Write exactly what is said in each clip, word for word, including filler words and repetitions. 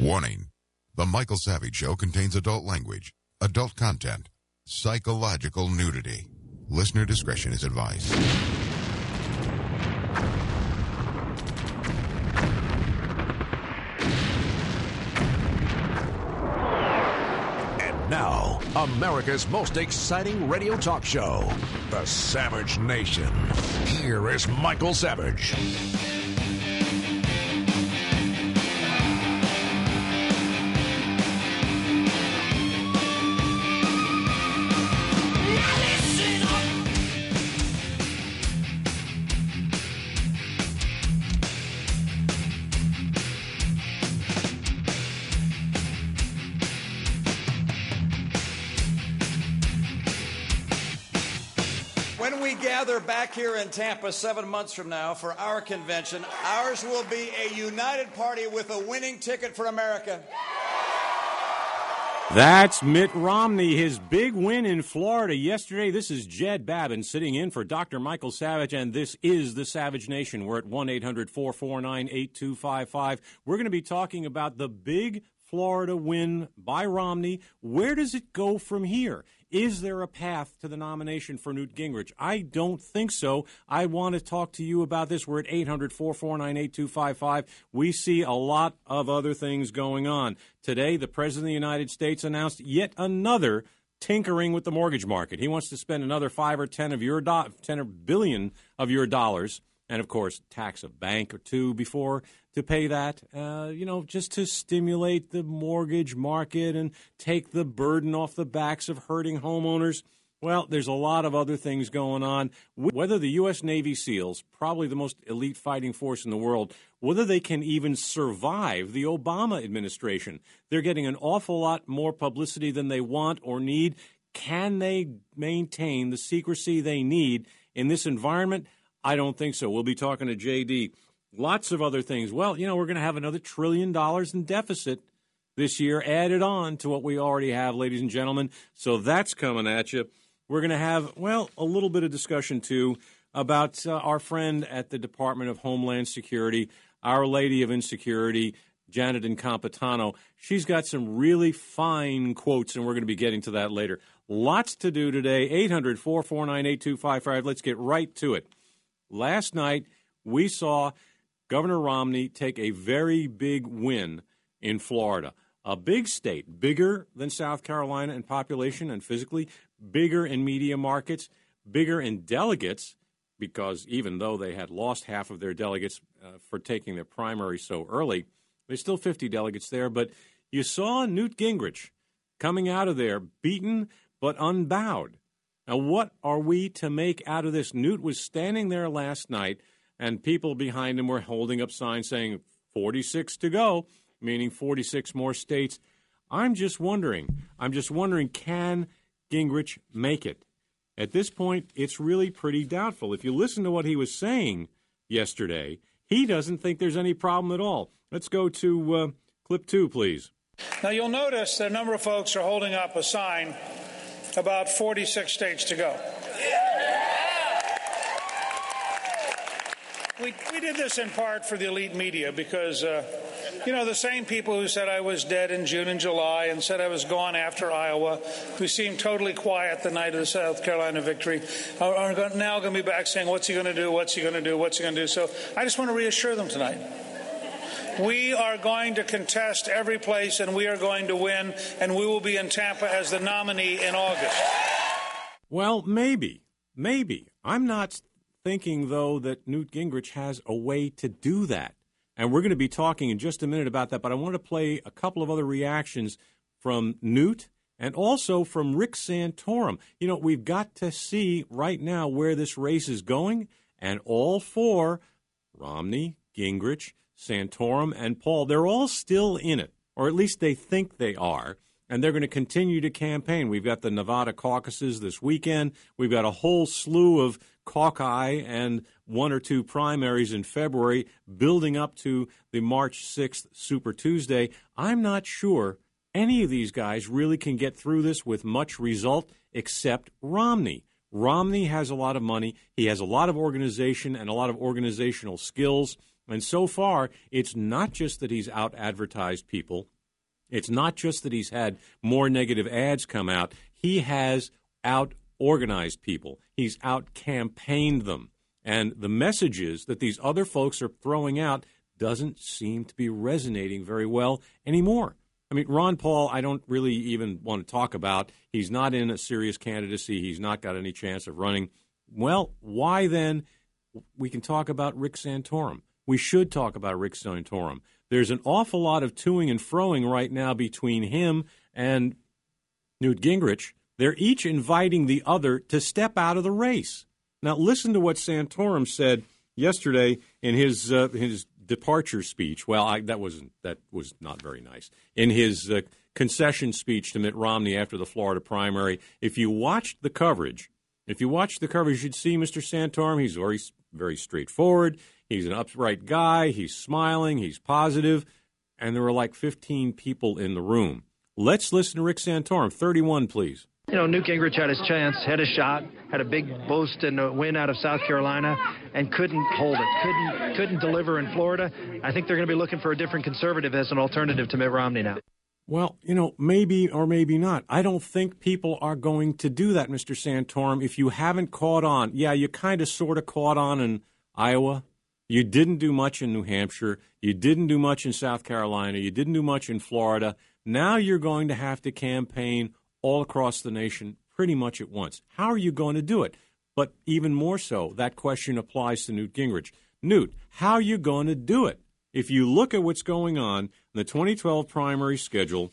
Warning. The Michael Savage Show contains adult language, adult content, psychological nudity. Listener discretion is advised. And now, America's most exciting radio talk show, The Savage Nation. Here is Michael Savage. Back here in Tampa seven months from now for our convention, ours will be a united party with a winning ticket for America. That's Mitt Romney, his big win in Florida yesterday. This is Jed Babin sitting in for Doctor Michael Savage, and this is the Savage Nation. We're at one eight hundred four four nine eight two five five. We're going to be talking about the big Florida win by Romney. Where does it go from here? Is there a path to the nomination for Newt Gingrich? I don't think so. I want to talk to you about this. We're at eight hundred four four nine eight two five five. We see a lot of other things going on. Today, the President of the United States announced yet another tinkering with the mortgage market. He wants to spend another five or ten of your do- ten or billion of your dollars, and of course, tax a bank or two before to pay that, uh, you know, just to stimulate the mortgage market and take the burden off the backs of hurting homeowners. Well, there's a lot of other things going on. Whether the U S Navy SEALs, probably the most elite fighting force in the world, whether they can even survive the Obama administration. They're getting an awful lot more publicity than they want or need. Can they maintain the secrecy they need in this environment? I don't think so. We'll be talking to J D. Lots of other things. Well, you know, we're going to have another trillion dollars in deficit this year added on to what we already have, ladies and gentlemen. So that's coming at you. We're going to have, well, a little bit of discussion, too, about uh, our friend at the Department of Homeland Security, Our Lady of Insecurity, Janet Incompetano. She's got some really fine quotes, and we're going to be getting to that later. Lots to do today. eight hundred four four nine eight two five five. Let's get right to it. Last night, we saw Governor Romney take a very big win in Florida, a big state, bigger than South Carolina in population and physically, bigger in media markets, bigger in delegates, because even though they had lost half of their delegates uh, for taking their primary so early, there's still fifty delegates there. But you saw Newt Gingrich coming out of there beaten but unbowed. Now, what are we to make out of this? Newt was standing there last night, and people behind him were holding up signs saying forty-six to go, meaning forty-six more states. I'm just wondering, I'm just wondering, can Gingrich make it? At this point, it's really pretty doubtful. If you listen to what he was saying yesterday, he doesn't think there's any problem at all. Let's go to uh, clip two, please. Now, you'll notice that a number of folks are holding up a sign about forty-six states to go. We, we did this in part for the elite media because, uh, you know, the same people who said I was dead in June and July and said I was gone after Iowa, who seemed totally quiet the night of the South Carolina victory, are, are now going to be back saying, what's he going to do, what's he going to do, what's he going to do? So I just want to reassure them tonight. We are going to contest every place, and we are going to win, and we will be in Tampa as the nominee in August. Well, maybe, maybe. I'm not thinking, though, that Newt Gingrich has a way to do that. And we're going to be talking in just a minute about that, but I want to play a couple of other reactions from Newt and also from Rick Santorum. You know, we've got to see right now where this race is going, and all four, Romney, Gingrich, Santorum, and Paul, they're all still in it, or at least they think they are, and they're going to continue to campaign. We've got the Nevada caucuses this weekend. We've got a whole slew of caucus and one or two primaries in February building up to the March sixth Super Tuesday. I'm not sure any of these guys really can get through this with much result except Romney. Romney has a lot of money. He has a lot of organization and a lot of organizational skills. And so far, it's not just that he's out-advertised people It's not just that he's had more negative ads come out. He has out-organized people. He's out-campaigned them. And the messages that these other folks are throwing out doesn't seem to be resonating very well anymore. I mean, Ron Paul, I don't really even want to talk about. He's not in a serious candidacy. He's not got any chance of running. Well, why then? We can talk about Rick Santorum. We should talk about Rick Santorum. There's an awful lot of toing and froing right now between him and Newt Gingrich. They're each inviting the other to step out of the race. Now, listen to what Santorum said yesterday in his uh, his departure speech. Well, I, that wasn't that was not very nice. In his uh, concession speech to Mitt Romney after the Florida primary, if you watched the coverage, if you watched the coverage, you'd see Mister Santorum. He's very very straightforward. He's an upright guy. He's smiling. He's positive. And there were like fifteen people in the room. Let's listen to Rick Santorum. thirty-one, please. You know, Newt Gingrich had his chance, had a shot, had a big boost and a win out of South Carolina, and couldn't hold it, couldn't couldn't deliver in Florida. I think they're going to be looking for a different conservative as an alternative to Mitt Romney now. Well, you know, maybe or maybe not. I don't think people are going to do that, Mister Santorum. If you haven't caught on, yeah, you kind of sort of caught on in Iowa. You didn't do much in New Hampshire. You didn't do much in South Carolina. You didn't do much in Florida. Now you're going to have to campaign all across the nation pretty much at once. How are you going to do it? But even more so, that question applies to Newt Gingrich. Newt, how are you going to do it? If you look at what's going on in the twenty twelve primary schedule,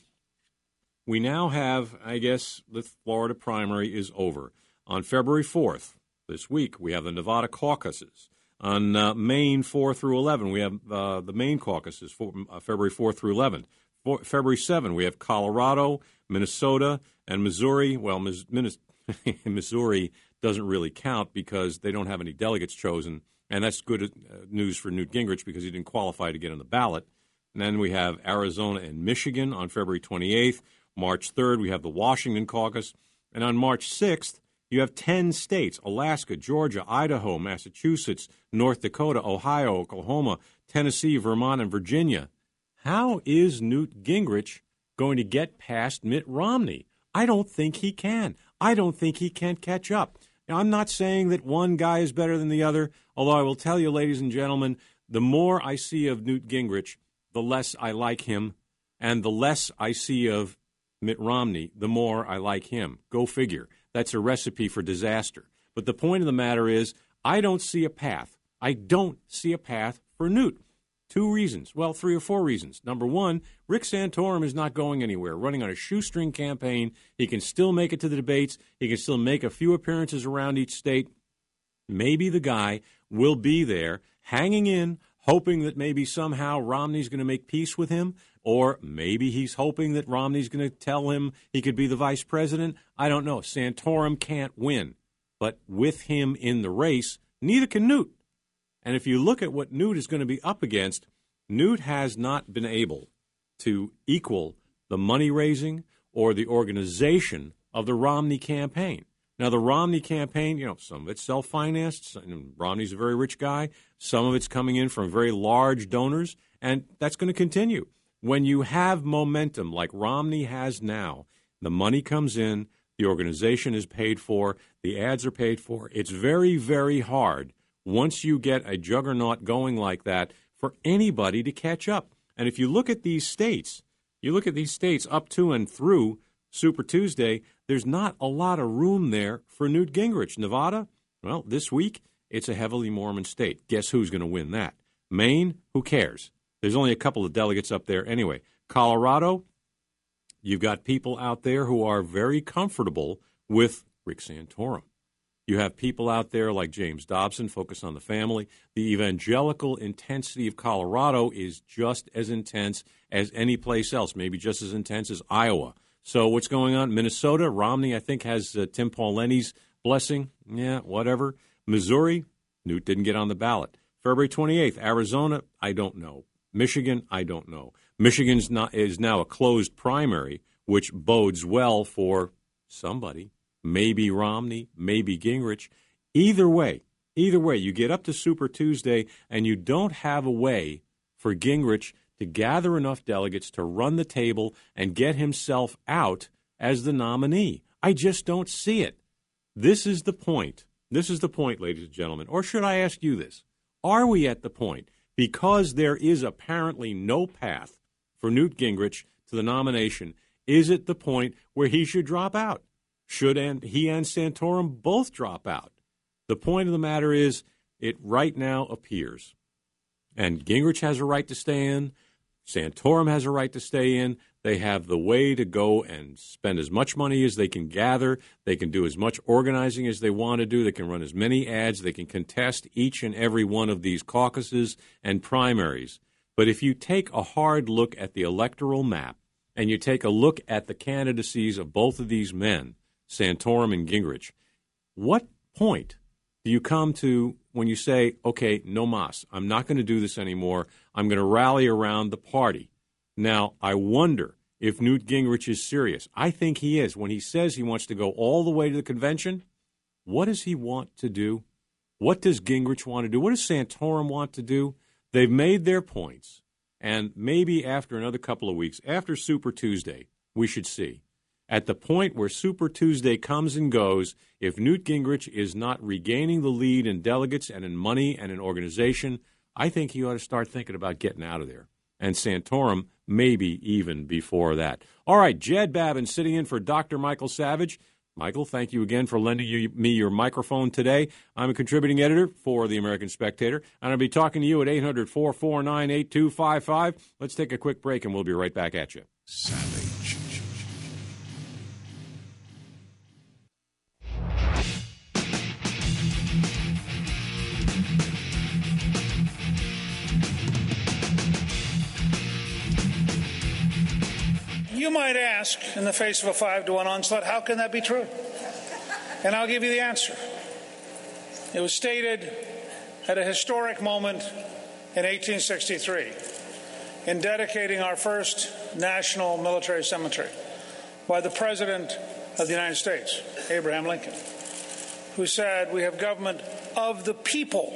we now have, I guess, the Florida primary is over. On February fourth, this week, we have the Nevada caucuses. On uh, Maine four through eleven, we have uh, the Maine caucuses, for, uh, February fourth through eleventh. For, February seventh, we have Colorado, Minnesota, and Missouri. Well, Mis- Missouri doesn't really count because they don't have any delegates chosen, and that's good uh, news for Newt Gingrich because he didn't qualify to get on the ballot. And then we have Arizona and Michigan on February twenty-eighth. March third, we have the Washington caucus. And on March sixth, you have ten states, Alaska, Georgia, Idaho, Massachusetts, North Dakota, Ohio, Oklahoma, Tennessee, Vermont, and Virginia. How is Newt Gingrich going to get past Mitt Romney? I don't think he can. I don't think he can catch up. Now, I'm not saying that one guy is better than the other, although I will tell you, ladies and gentlemen, the more I see of Newt Gingrich, the less I like him, and the less I see of Mitt Romney, the more I like him. Go figure. That's a recipe for disaster. But the point of the matter is, I don't see a path. I don't see a path for Newt. Two reasons. Well, three or four reasons. Number one, Rick Santorum is not going anywhere. Running on a shoestring campaign. He can still make it to the debates. He can still make a few appearances around each state. Maybe the guy will be there, hanging in, hoping that maybe somehow Romney's going to make peace with him, or maybe he's hoping that Romney's going to tell him he could be the vice president. I don't know. Santorum can't win. But with him in the race, neither can Newt. And if you look at what Newt is going to be up against, Newt has not been able to equal the money raising or the organization of the Romney campaign. Now, the Romney campaign, you know, some of it's self-financed. Romney's a very rich guy. Some of it's coming in from very large donors, and that's going to continue. When you have momentum like Romney has now, the money comes in, the organization is paid for, the ads are paid for. It's very, very hard once you get a juggernaut going like that for anybody to catch up. And if you look at these states, you look at these states up to and through Super Tuesday, there's not a lot of room there for Newt Gingrich. Nevada, well, this week, it's a heavily Mormon state. Guess who's going to win that? Maine, who cares? There's only a couple of delegates up there anyway. Colorado, you've got people out there who are very comfortable with Rick Santorum. You have people out there like James Dobson, focus on the family. The evangelical intensity of Colorado is just as intense as any place else, maybe just as intense as Iowa. So what's going on? Minnesota, Romney, I think, has uh, Tim Pauletti's blessing. Yeah, whatever. Missouri, Newt didn't get on the ballot. February twenty-eighth, Arizona, I don't know. Michigan, I don't know. Michigan's not, is now a closed primary, which bodes well for somebody. Maybe Romney, maybe Gingrich. Either way, either way, you get up to Super Tuesday and you don't have a way for Gingrich to gather enough delegates to run the table and get himself out as the nominee. I just don't see it. This is the point. This is the point, ladies and gentlemen. Or should I ask you this? Are we at the point, because there is apparently no path for Newt Gingrich to the nomination, is it the point where he should drop out? Should and he and Santorum both drop out? The point of the matter is, it right now appears, and Gingrich has a right to stay in, Santorum has a right to stay in. They have the way to go and spend as much money as they can gather. They can do as much organizing as they want to do. They can run as many ads. They can contest each and every one of these caucuses and primaries. But if you take a hard look at the electoral map and you take a look at the candidacies of both of these men, Santorum and Gingrich, what point do you come to when you say, okay, no mas, I'm not going to do this anymore. I'm going to rally around the party. Now, I wonder if Newt Gingrich is serious. I think he is. When he says he wants to go all the way to the convention, what does he want to do? What does Gingrich want to do? What does Santorum want to do? They've made their points, and maybe after another couple of weeks, after Super Tuesday, we should see. At the point where Super Tuesday comes and goes, if Newt Gingrich is not regaining the lead in delegates and in money and in organization, I think he ought to start thinking about getting out of there. And Santorum maybe even before that. All right, Jed Babin sitting in for Doctor Michael Savage. Michael, thank you again for lending you, me your microphone today. I'm a contributing editor for the American Spectator, and I'll be talking to you at eight hundred, four four nine, eight two five five. Let's take a quick break, and we'll be right back at you. Savage. You might ask, in the face of a five to one onslaught, how can that be true? And I'll give you the answer. It was stated at a historic moment in eighteen sixty-three in dedicating our first national military cemetery by the President of the United States, Abraham Lincoln, who said, "We have government of the people,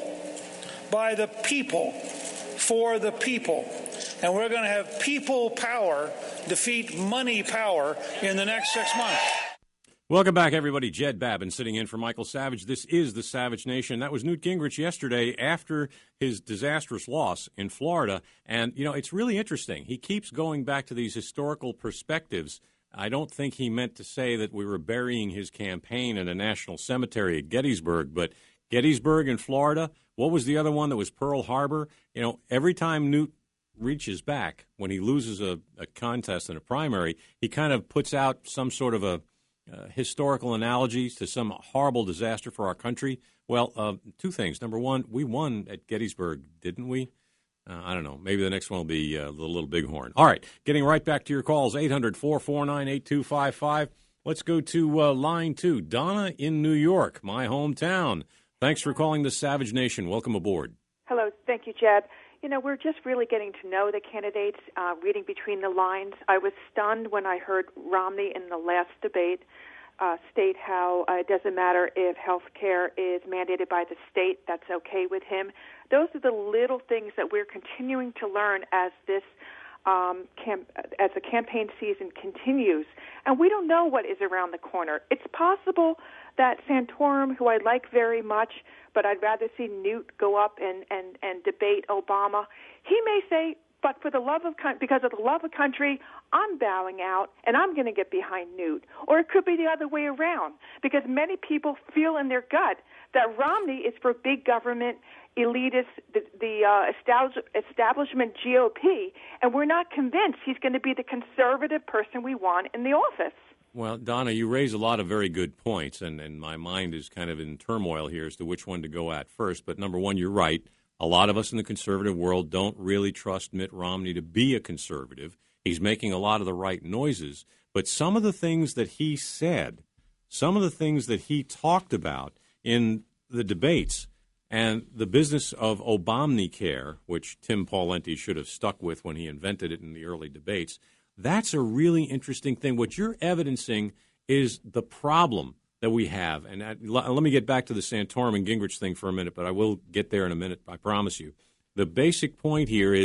by the people, for the people. And we're going to have people power defeat money power in the next six months." Welcome back, everybody. Jed Babin sitting in for Michael Savage. This is the Savage Nation. That was Newt Gingrich yesterday after his disastrous loss in Florida. And, you know, it's really interesting. He keeps going back to these historical perspectives. I don't think he meant to say that we were burying his campaign in a national cemetery at Gettysburg, but Gettysburg in Florida, what was the other one that was Pearl Harbor? You know, every time Newt reaches back, when he loses a, a contest in a primary, he kind of puts out some sort of a uh, historical analogy to some horrible disaster for our country. Well, uh, two things. Number one, we won at Gettysburg, didn't we? Uh, I don't know. Maybe the next one will be uh, the Little Bighorn. All right, getting right back to your calls, eight hundred, four four nine, eight two five five. Let's go to uh, line two. Donna in New York, my hometown. Thanks for calling the Savage Nation. Welcome aboard. Hello. Thank you, Jed. You know, we're just really getting to know the candidates, uh, reading between the lines. I was stunned when I heard Romney in the last debate uh, state how uh, it doesn't matter if health care is mandated by the state, that's okay with him. Those are the little things that we're continuing to learn as this um, camp- as the campaign season continues. And we don't know what is around the corner. It's possible that Santorum, who I like very much, but I'd rather see Newt go up and, and, and debate Obama. He may say, but for the love of because of the love of country, I'm bowing out and I'm going to get behind Newt. Or it could be the other way around, because many people feel in their gut that Romney is for big government, elitist, the, the uh, establish, establishment G O P, and we're not convinced he's going to be the conservative person we want in the office. Well, Donna, you raise a lot of very good points, and, and my mind is kind of in turmoil here as to which one to go at first. But number one, you're right. A lot of us in the conservative world don't really trust Mitt Romney to be a conservative. He's making a lot of the right noises. But some of the things that he said, some of the things that he talked about in the debates, and the business of Obamacare, which Tim Pawlenty should have stuck with when he invented it in the early debates, that's a really interesting thing. What you're evidencing is the problem that we have. And I, let me get back to the Santorum and Gingrich thing for a minute, but I will get there in a minute, I promise you. The basic point here is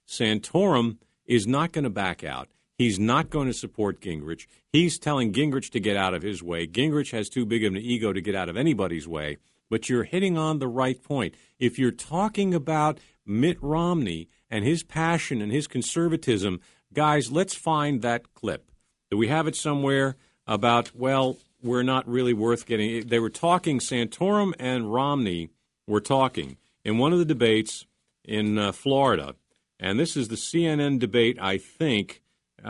Santorum is not going to back out. He's not going to support Gingrich. He's telling Gingrich to get out of his way. Gingrich has too big of an ego to get out of anybody's way. But you're hitting on the right point. If you're talking about Mitt Romney and his passion and his conservatism, guys, let's find that clip. Do we have it somewhere about, well, we're not really worth getting. They were talking, Santorum and Romney were talking in one of the debates in uh, Florida. And this is the C N N debate, I think, uh,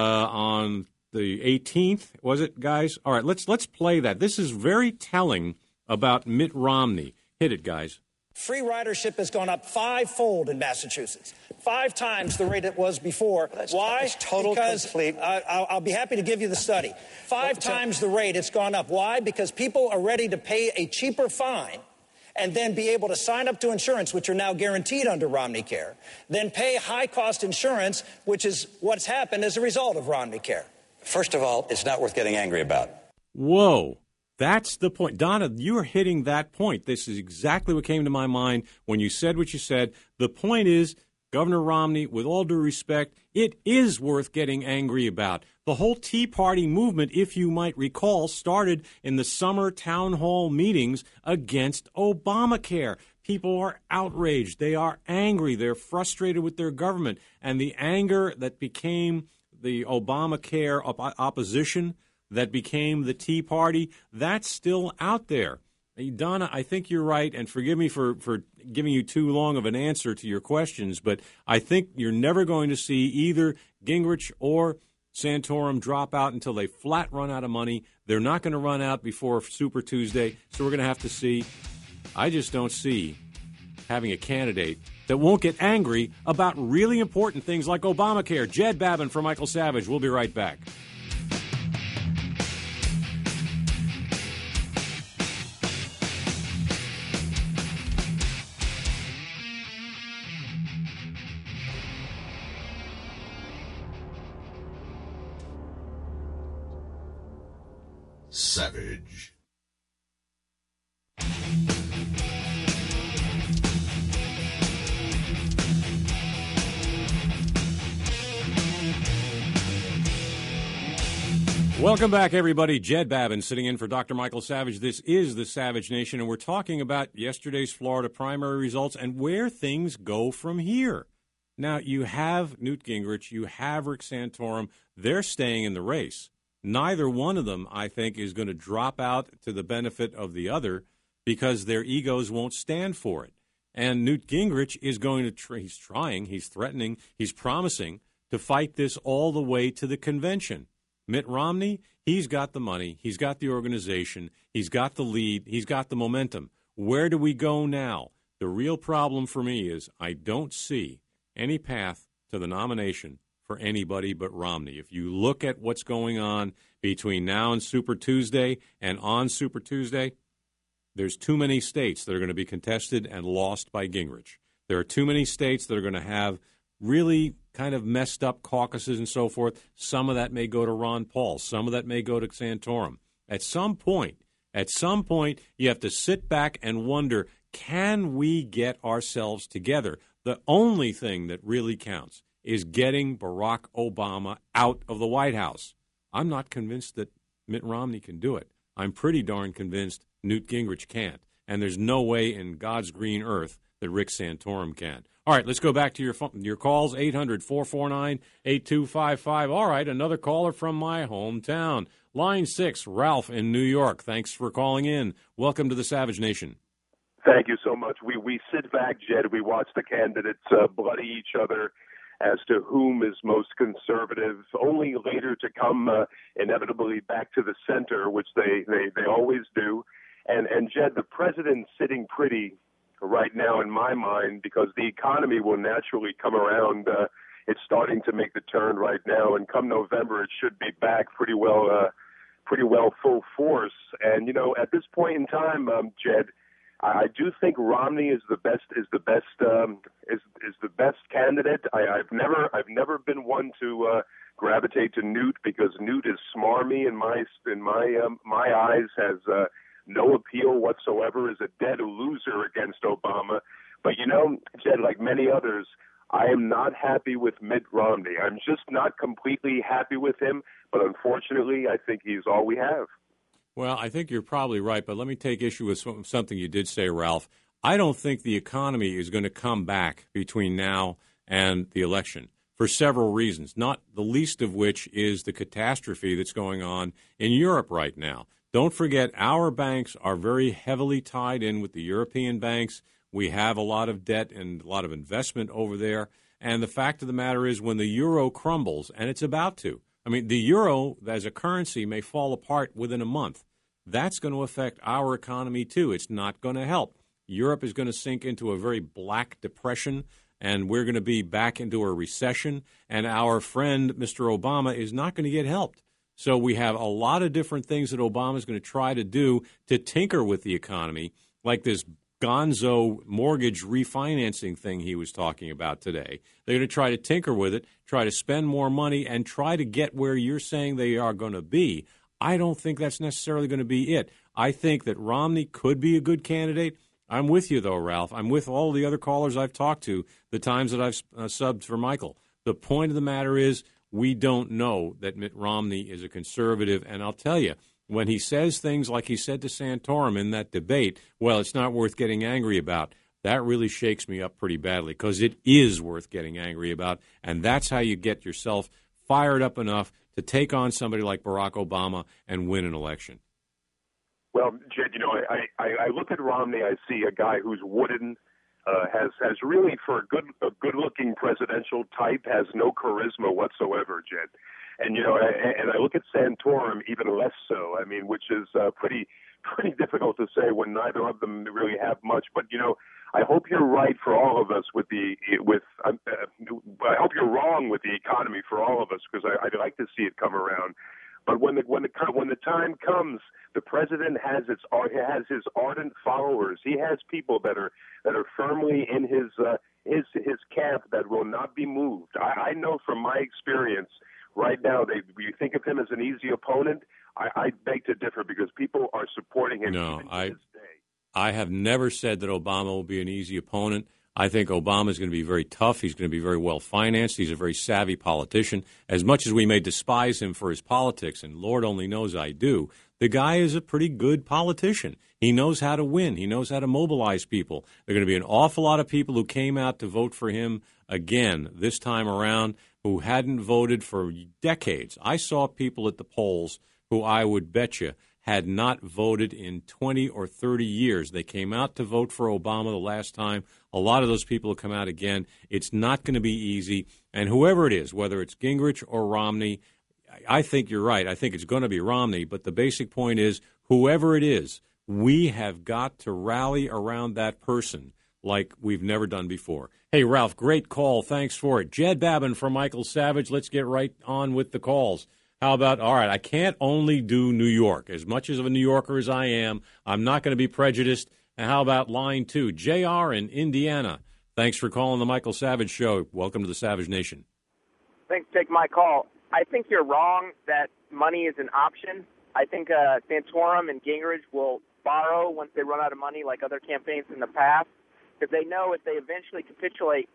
on the eighteenth, was it, guys? All right, let's let's play that. This is very telling about Mitt Romney. Hit it, guys. Free ridership has gone up five-fold in Massachusetts, five times the rate it was before. That's, Why? That's total because complete. uh, I'll, I'll be happy to give you the study. Five well, times the rate it's gone up. Why? Because people are ready to pay a cheaper fine and then be able to sign up to insurance, which are now guaranteed under Romney Care, then pay high-cost insurance, which is what's happened as a result of Romney Care. First of all, it's not worth getting angry about. Whoa. That's the point. Donna, you are hitting that point. This is exactly what came to my mind when you said what you said. The point is, Governor Romney, with all due respect, it is worth getting angry about. The whole Tea Party movement, if you might recall, started in the summer town hall meetings against Obamacare. People are outraged. They are angry. They're frustrated with their government. And the anger that became the Obamacare op- opposition, that became the Tea Party, that's still out there. Donna, I think you're right, and forgive me for, for giving you too long of an answer to your questions, but I think you're never going to see either Gingrich or Santorum drop out until they flat run out of money. They're not going to run out before Super Tuesday, so we're going to have to see. I just don't see having a candidate that won't get angry about really important things like Obamacare. Jed Babin for Michael Savage. We'll be right back. Savage. Welcome back, everybody. Jed Babin sitting in for Doctor Michael Savage. This is the Savage Nation, and we're talking about yesterday's Florida primary results and where things go from here. Now, you have Newt Gingrich, you have Rick Santorum. They're staying in the race. Neither one of them, I think, is going to drop out to the benefit of the other because their egos won't stand for it. And Newt Gingrich is going to, try, he's trying, he's threatening, he's promising to fight this all the way to the convention. Mitt Romney, he's got the money, he's got the organization, he's got the lead, he's got the momentum. Where do we go now? The real problem for me is I don't see any path to the nomination for anybody but Romney. If you look at what's going on between now and Super Tuesday and on Super Tuesday, there's too many states that are going to be contested and lost by Gingrich. There are too many states that are going to have really kind of messed up caucuses and so forth. Some of that may go to Ron Paul. Some of that may go to Santorum. At some point, at some point, you have to sit back and wonder, can we get ourselves together? The only thing that really counts is getting Barack Obama out of the White House. I'm not convinced that Mitt Romney can do it. I'm pretty darn convinced Newt Gingrich can't. And there's no way in God's green earth that Rick Santorum can. All right, let's go back to your phone, your calls, eight hundred, four four nine, eight two five five. All right, another caller from my hometown. Line six, Ralph in New York. Thanks for calling in. Welcome to the Savage Nation. Thank you so much. We we sit back, Jed. We watch the candidates uh, bloody each other as to whom is most conservative, only later to come uh, inevitably back to the center, which they, they, they always do. And, and, Jed, the president's sitting pretty right now in my mind because the economy will naturally come around. Uh, it's starting to make the turn right now, and come November it should be back pretty well uh, pretty well full force. And, you know, at this point in time, um, Jed, I do think Romney is the best is the best um, is is the best candidate. I, I've never I've never been one to uh, gravitate to Newt because Newt is smarmy in my in my um, my eyes, has uh, no appeal whatsoever, is a dead loser against Obama. But you know, Jed, like many others, I am not happy with Mitt Romney. I'm just not completely happy with him, but unfortunately, I think he's all we have. Well, I think you're probably right, but let me take issue with something you did say, Ralph. I don't think the economy is going to come back between now and the election for several reasons, not the least of which is the catastrophe that's going on in Europe right now. Don't forget, our banks are very heavily tied in with the European banks. We have a lot of debt and a lot of investment over there. And the fact of the matter is when the euro crumbles, and it's about to, I mean, the euro as a currency may fall apart within a month. That's going to affect our economy, too. It's not going to help. Europe is going to sink into a very black depression, and we're going to be back into a recession, and our friend, Mister Obama, is not going to get helped. So we have a lot of different things that Obama is going to try to do to tinker with the economy, like this gonzo mortgage refinancing thing he was talking about today. They're going to try to tinker with it, try to spend more money, and try to get where you're saying they are going to be. I don't think that's necessarily going to be it. I think that Romney could be a good candidate. I'm with you, though, Ralph. I'm with all the other callers I've talked to, the times that I've uh, subbed for Michael. The point of the matter is we don't know that Mitt Romney is a conservative, and I'll tell you, when he says things like he said to Santorum in that debate, well, it's not worth getting angry about, that really shakes me up pretty badly because it is worth getting angry about, and that's how you get yourself fired up enough to take on somebody like Barack Obama and win an election. Well, Jed, you know, I, I, I look at Romney, I see a guy who's wooden, uh, has has really, for a good a good-looking presidential type, has no charisma whatsoever, Jed. And, you know, I, and I look at Santorum even less so, I mean, which is uh, pretty pretty difficult to say when neither of them really have much. But, you know, I hope you're right for all of us with the, with, uh, I hope you're wrong with the economy for all of us because I'd like to see it come around. But when the when the when the time comes, the president has its has his ardent followers. He has people that are that are firmly in his uh, his his camp that will not be moved. I, I know from my experience. Right now, they you think of him as an easy opponent. I, I beg to differ because people are supporting him. No, even to I this day. I have never said that Obama will be an easy opponent. I think Obama is going to be very tough. He's going to be very well financed. He's a very savvy politician. As much as we may despise him for his politics, and Lord only knows I do, the guy is a pretty good politician. He knows how to win. He knows how to mobilize people. There are going to be an awful lot of people who came out to vote for him again this time around who hadn't voted for decades. I saw people at the polls who I would bet you had not voted in twenty or thirty years. They came out to vote for Obama the last time. A lot of those people will come out again. It's not going to be easy. And whoever it is, whether it's Gingrich or Romney, I think you're right. I think it's going to be Romney. But the basic point is, whoever it is, we have got to rally around that person like we've never done before. Hey, Ralph, great call. Thanks for it. Jed Babin from Michael Savage. Let's get right on with the calls. How about, all right, I can't only do New York. As much as of a New Yorker as I am, I'm not going to be prejudiced. And how about line two? J R in Indiana. Thanks for calling the Michael Savage Show. Welcome to the Savage Nation. Thanks for taking my call. I think you're wrong that money is an option. I think uh, Santorum and Gingrich will borrow once they run out of money like other campaigns in the past, because they know if they eventually capitulate,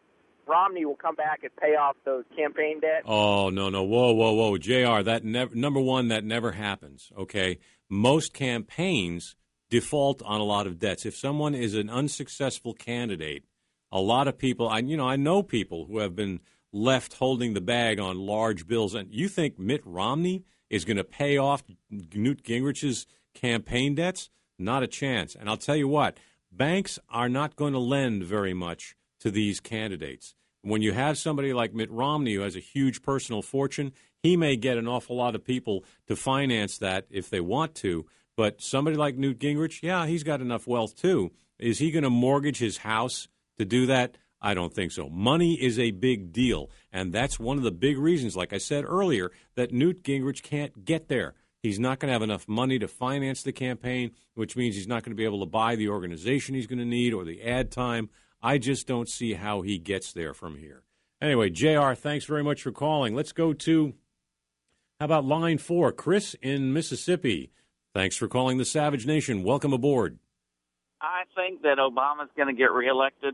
Romney will come back and pay off those campaign debts. Oh, no, no. Whoa, whoa, whoa. J R, that never, number one, that never happens, okay? Most campaigns default on a lot of debts. If someone is an unsuccessful candidate, a lot of people, I, you know, I know people who have been left holding the bag on large bills. And you think Mitt Romney is going to pay off Newt Gingrich's campaign debts? Not a chance. And I'll tell you what, banks are not going to lend very much to these candidates. When you have somebody like Mitt Romney who has a huge personal fortune, he may get an awful lot of people to finance that if they want to. But somebody like Newt Gingrich, yeah, he's got enough wealth too. Is he going to mortgage his house to do that? I don't think so. Money is a big deal, and that's one of the big reasons, like I said earlier, that Newt Gingrich can't get there. He's not going to have enough money to finance the campaign, which means he's not going to be able to buy the organization he's going to need or the ad time. I just don't see how he gets there from here. Anyway, J R, thanks very much for calling. Let's go to, how about line four, Chris in Mississippi. Thanks for calling the Savage Nation. Welcome aboard. I think that Obama's going to get reelected,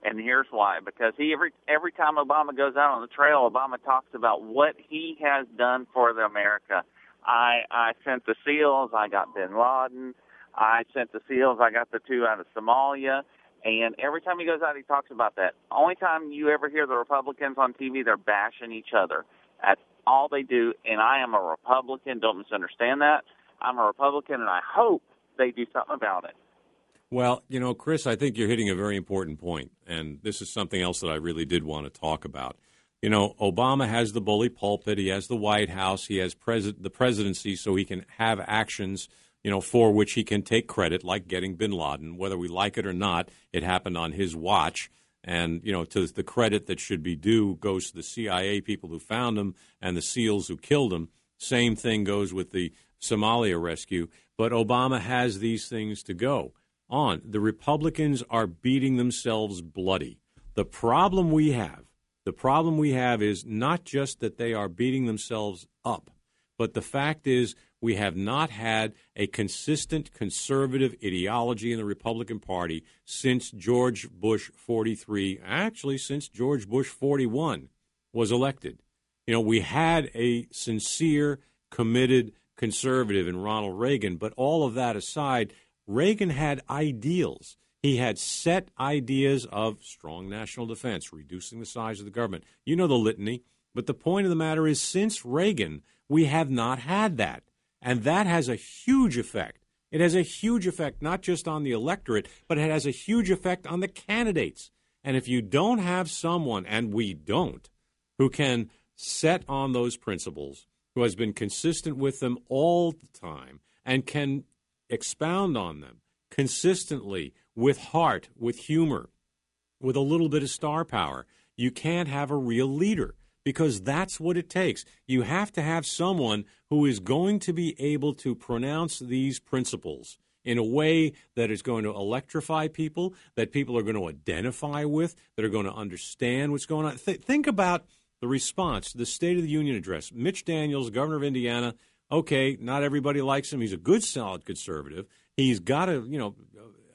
And here's why. Because he every every time Obama goes out on the trail, Obama talks about what he has done for the America. I I sent the SEALs. I got bin Laden. I sent the SEALs. I got the two out of Somalia. And every time he goes out, he talks about that. Only time you ever hear the Republicans on T V, they're bashing each other. That's all they do. And I am a Republican. Don't misunderstand that. I'm a Republican, and I hope they do something about it. Well, you know, Chris, I think you're hitting a very important point, and this is something else that I really did want to talk about. You know, Obama has the bully pulpit. He has the White House. He has pres- the presidency so he can have actions, you know, for which he can take credit, like getting bin Laden. Whether we like it or not, it happened on his watch. And, you know, to the credit that should be due goes to the C I A people who found him and the SEALs who killed him. Same thing goes with the Somalia rescue. But Obama has these things to go on. The Republicans are beating themselves bloody. The problem we have, the problem we have is not just that they are beating themselves up, but the fact is we have not had a consistent conservative ideology in the Republican Party since George Bush forty-three, actually since George Bush forty-one was elected. You know, we had a sincere, committed conservative in Ronald Reagan, but all of that aside, Reagan had ideals. He had set ideas of strong national defense, reducing the size of the government. You know the litany. But the point of the matter is, since Reagan, we have not had that. And that has a huge effect. It has a huge effect not just on the electorate, but it has a huge effect on the candidates. And if you don't have someone, and we don't, who can set on those principles, who has been consistent with them all the time, and can expound on them consistently with heart, with humor, with a little bit of star power, you can't have a real leader, because that's what it takes. You have to have someone who is going to be able to pronounce these principles in a way that is going to electrify people, that people are going to identify with, that are going to understand what's going on. Th- think about the response to the State of the Union address. Mitch Daniels, governor of Indiana, okay, not everybody likes him. He's a good, solid conservative. He's got a, you know,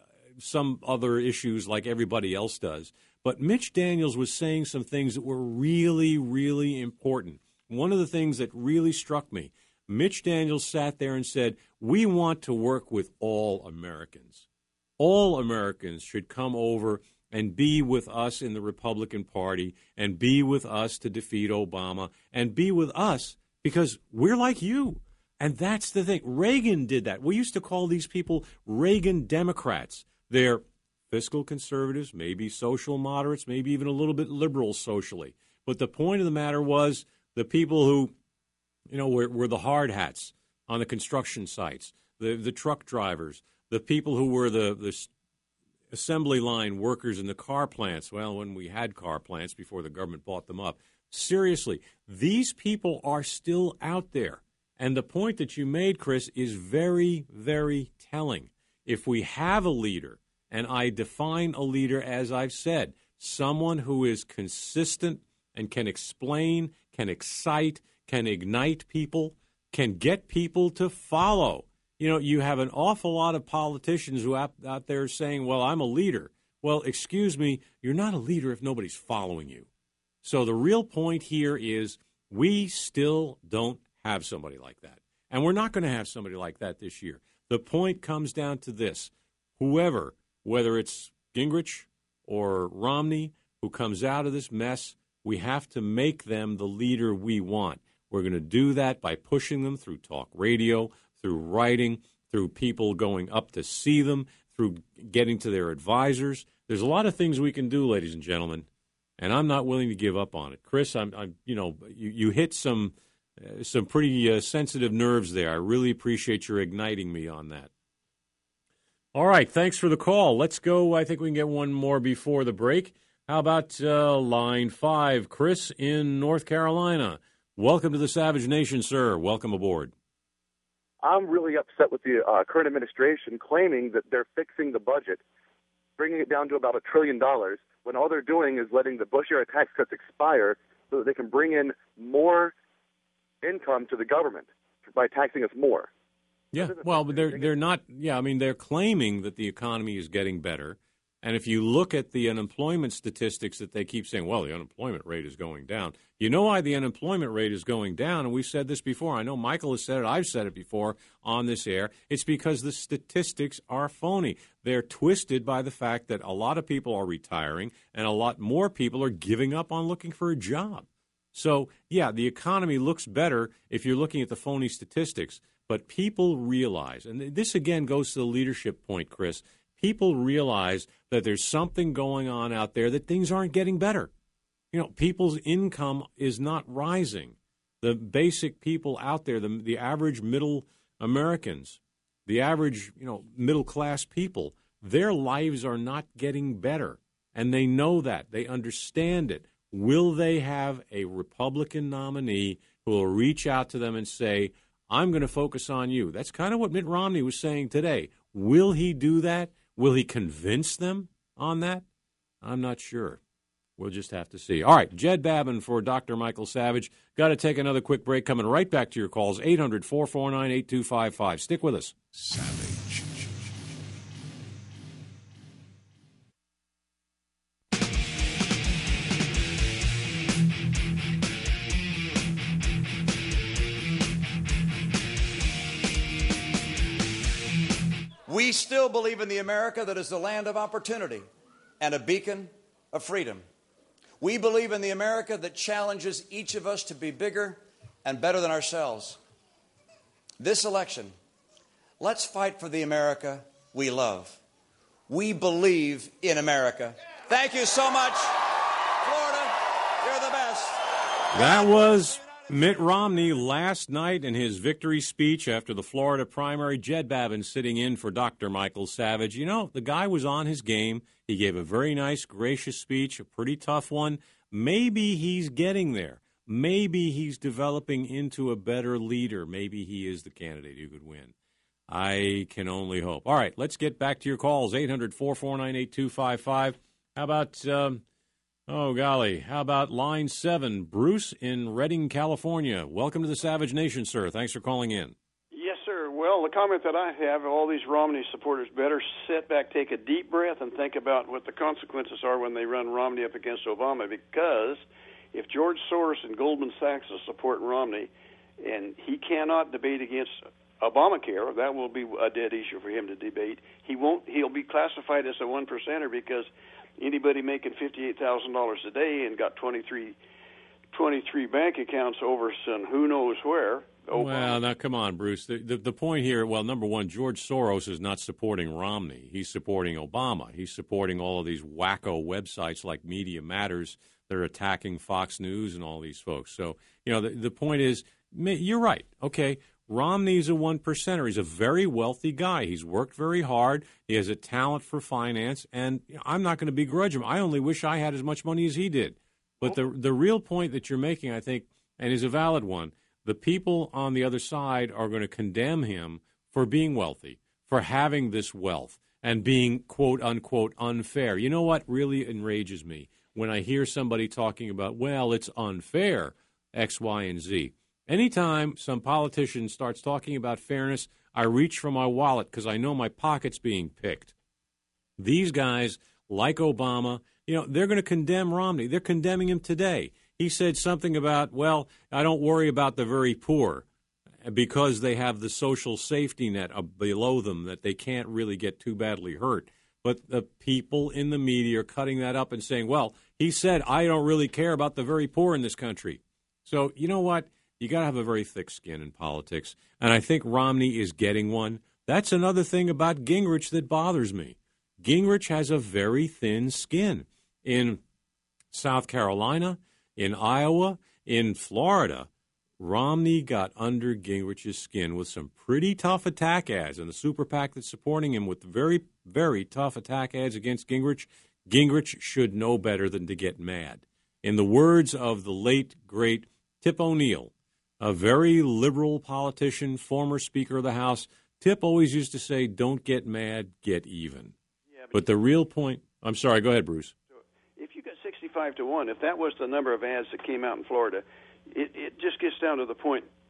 some other issues like everybody else does. But Mitch Daniels was saying some things that were really, really important. One of the things that really struck me, Mitch Daniels sat there and said, we want to work with all Americans. All Americans should come over and be with us in the Republican Party and be with us to defeat Obama and be with us because we're like you. And that's the thing. Reagan did that. We used to call these people Reagan Democrats. They're fiscal conservatives, maybe social moderates, maybe even a little bit liberal socially. But the point of the matter was the people who, you know, were, were the hard hats on the construction sites, the, the truck drivers, the people who were the, the assembly line workers in the car plants. Well, when we had car plants before the government bought them up. Seriously, these people are still out there. And the point that you made, Chris, is very, very telling. If we have a leader, and I define a leader as I've said, someone who is consistent and can explain, can excite, can ignite people, can get people to follow. You know, you have an awful lot of politicians who out, out there saying, well, I'm a leader. Well, excuse me, you're not a leader if nobody's following you. So the real point here is we still don't have somebody like that. And we're not going to have somebody like that this year. The point comes down to this. Whoever, whether it's Gingrich or Romney, who comes out of this mess, we have to make them the leader we want. We're going to do that by pushing them through talk radio, through writing, through people going up to see them, through getting to their advisors. There's a lot of things we can do, ladies and gentlemen, and I'm not willing to give up on it. Chris, I'm, I'm you know, you, you hit some uh, some pretty uh, sensitive nerves there. I really appreciate your igniting me on that. All right, thanks for the call. Let's go. I think we can get one more before the break. How about uh, line five, Chris in North Carolina? Welcome to the Savage Nation, sir. Welcome aboard. I'm really upset with the uh, current administration claiming that they're fixing the budget, bringing it down to about a trillion dollars, when all they're doing is letting the Bush-era tax cuts expire so that they can bring in more income to the government by taxing us more. Yeah, well, but they're they're not. Yeah, I mean, they're claiming that the economy is getting better. And if you look at the unemployment statistics that they keep saying, well, the unemployment rate is going down. You know why the unemployment rate is going down? And we've said this before. I know Michael has said it. I've said it before on this air. It's because the statistics are phony. They're twisted by the fact that a lot of people are retiring and a lot more people are giving up on looking for a job. So, yeah, the economy looks better if you're looking at the phony statistics. But people realize, and this again goes to the leadership point, Chris, people realize that there's something going on out there, that things aren't getting better. You know, people's income is not rising. The basic people out there, the, the average middle Americans, the average, you know, middle-class people, their lives are not getting better. And they know that. They understand it. Will they have a Republican nominee who will reach out to them and say, I'm going to focus on you? That's kind of what Mitt Romney was saying today. Will he do that? Will he convince them on that? I'm not sure. We'll just have to see. All right, Jed Babin for Doctor Michael Savage. Got to take another quick break. Coming right back to your calls, eight hundred, four four nine, eight two five five. Stick with us. Savage. We still believe in the America that is the land of opportunity and a beacon of freedom. We believe in the America that challenges each of us to be bigger and better than ourselves. This election, let's fight for the America we love. We believe in America. Thank you so much, Florida. You're the best. That was Mitt Romney last night in his victory speech after the Florida primary. Jed Babin sitting in for Doctor Michael Savage. You know, the guy was on his game. He gave a very nice, gracious speech, a pretty tough one. Maybe he's getting there. Maybe he's developing into a better leader. Maybe he is the candidate who could win. I can only hope. All right, let's get back to your calls, eight hundred, four four nine, eight two five five. How about... Um, Oh, golly. How about line seven? Bruce in Redding, California. Welcome to the Savage Nation, sir. Thanks for calling in. Yes, sir. Well, the comment that I have, all these Romney supporters better sit back, take a deep breath, and think about what the consequences are when they run Romney up against Obama, because if George Soros and Goldman Sachs are supporting Romney and he cannot debate against Obamacare, that will be a dead issue for him to debate. He won't. He'll be classified as a one percenter because anybody making fifty-eight thousand dollars a day and got twenty-three, twenty-three bank accounts over some who knows where. Obama. Well, now, come on, Bruce. The, the, the point here, well, number one, George Soros is not supporting Romney. He's supporting Obama. He's supporting all of these wacko websites like Media Matters that are attacking Fox News and all these folks. So, you know, the, the point is, you're right. Okay, Romney's a one percenter. He's a very wealthy guy. He's worked very hard. He has a talent for finance, and I'm not going to begrudge him. I only wish I had as much money as he did. But the the real point that you're making, I think, and is a valid one, the people on the other side are going to condemn him for being wealthy, for having this wealth, and being, quote, unquote, unfair. You know what really enrages me? When I hear somebody talking about, well, it's unfair, X, Y, and Z. Anytime some politician starts talking about fairness, I reach for my wallet because I know my pocket's being picked. These guys, like Obama, you know, they're going to condemn Romney. They're condemning him today. He said something about, well, I don't worry about the very poor because they have the social safety net below them that they can't really get too badly hurt. But the people in the media are cutting that up and saying, well, he said, I don't really care about the very poor in this country. So, you know what? You got to have a very thick skin in politics, and I think Romney is getting one. That's another thing about Gingrich that bothers me. Gingrich has a very thin skin. In South Carolina, in Iowa, in Florida, Romney got under Gingrich's skin with some pretty tough attack ads, and the super PAC that's supporting him with very, very tough attack ads against Gingrich. Gingrich should know better than to get mad. In the words of the late, great Tip O'Neill, a very liberal politician, former Speaker of the House, Tip always used to say, don't get mad, get even. Yeah, but, but the real point, I'm sorry, go ahead, Bruce. If you got sixty-five to one, if that was the number of ads that came out in Florida, it, it just gets down to the point,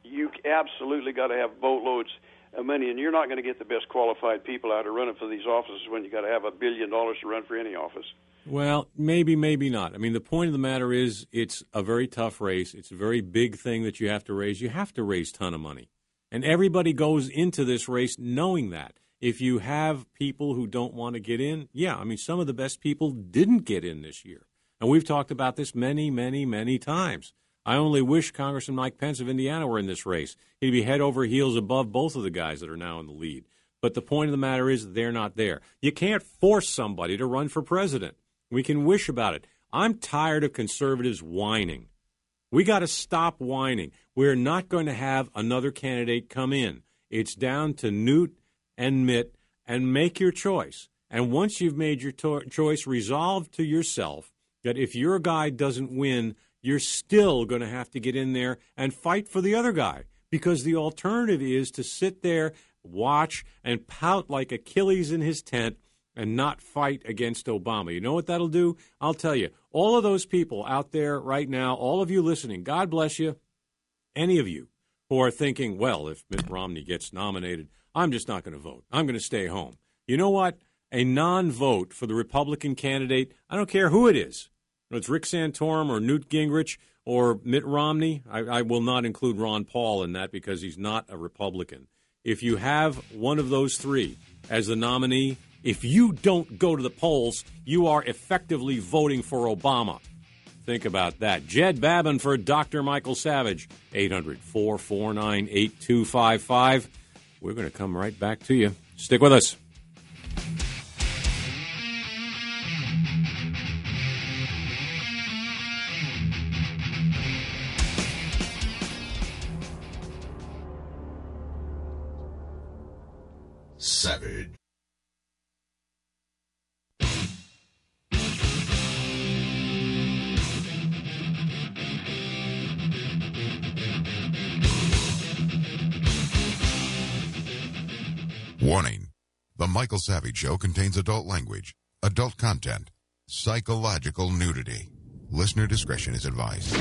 you absolutely got to have boatloads of money, and you're not going to get the best qualified people out of running for these offices when you got to have a billion dollars to run for any office. Well, maybe, maybe not. I mean, the point of the matter is it's a very tough race. It's a very big thing that you have to raise. You have to raise a ton of money. And everybody goes into this race knowing that. If you have people who don't want to get in, yeah, I mean, some of the best people didn't get in this year. And we've talked about this many, many, many times. I only wish Congressman Mike Pence of Indiana were in this race. He'd be head over heels above both of the guys that are now in the lead. But the point of the matter is they're not there. You can't force somebody to run for president. We can wish about it. I'm tired of conservatives whining. We got to stop whining. We're not going to have another candidate come in. It's down to Newt and Mitt, and make your choice. And once you've made your to- choice, resolve to yourself that if your guy doesn't win, you're still going to have to get in there and fight for the other guy, because the alternative is to sit there, watch, and pout like Achilles in his tent and not fight against Obama. You know what that'll do? I'll tell you, all of those people out there right now, all of you listening, God bless you, any of you who are thinking, well, if Mitt Romney gets nominated, I'm just not going to vote. I'm going to stay home. You know what? A non-vote for the Republican candidate, I don't care who it is, whether it's Rick Santorum or Newt Gingrich or Mitt Romney. I, I will not include Ron Paul in that because he's not a Republican. If you have one of those three as the nominee, if you don't go to the polls, you are effectively voting for Obama. Think about that. Jed Babin for Doctor Michael Savage, eight hundred, four four nine, eight two five five. We're going to come right back to you. Stick with us. Savage. Warning. The Michael Savage Show contains adult language, adult content, psychological nudity. Listener discretion is advised.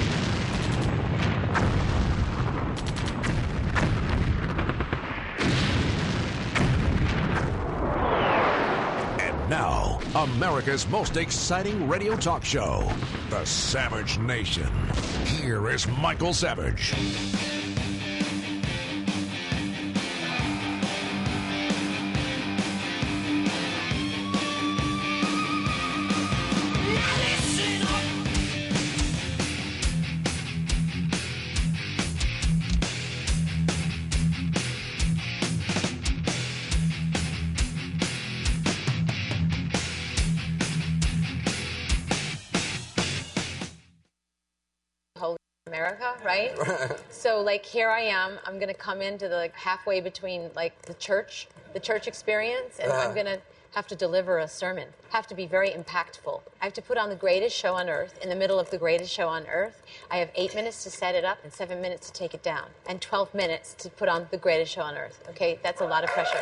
And now, America's most exciting radio talk show, The Savage Nation. Here is Michael Savage. America, right? So, like, here I am. I'm going to come into the like halfway between like the church, the church experience, and uh. I'm going to have to deliver a sermon. Have to be very impactful. I have to put on the greatest show on earth in the middle of the greatest show on earth. I have eight minutes to set it up and seven minutes to take it down, and twelve minutes to put on the greatest show on earth. Okay, that's a lot of pressure.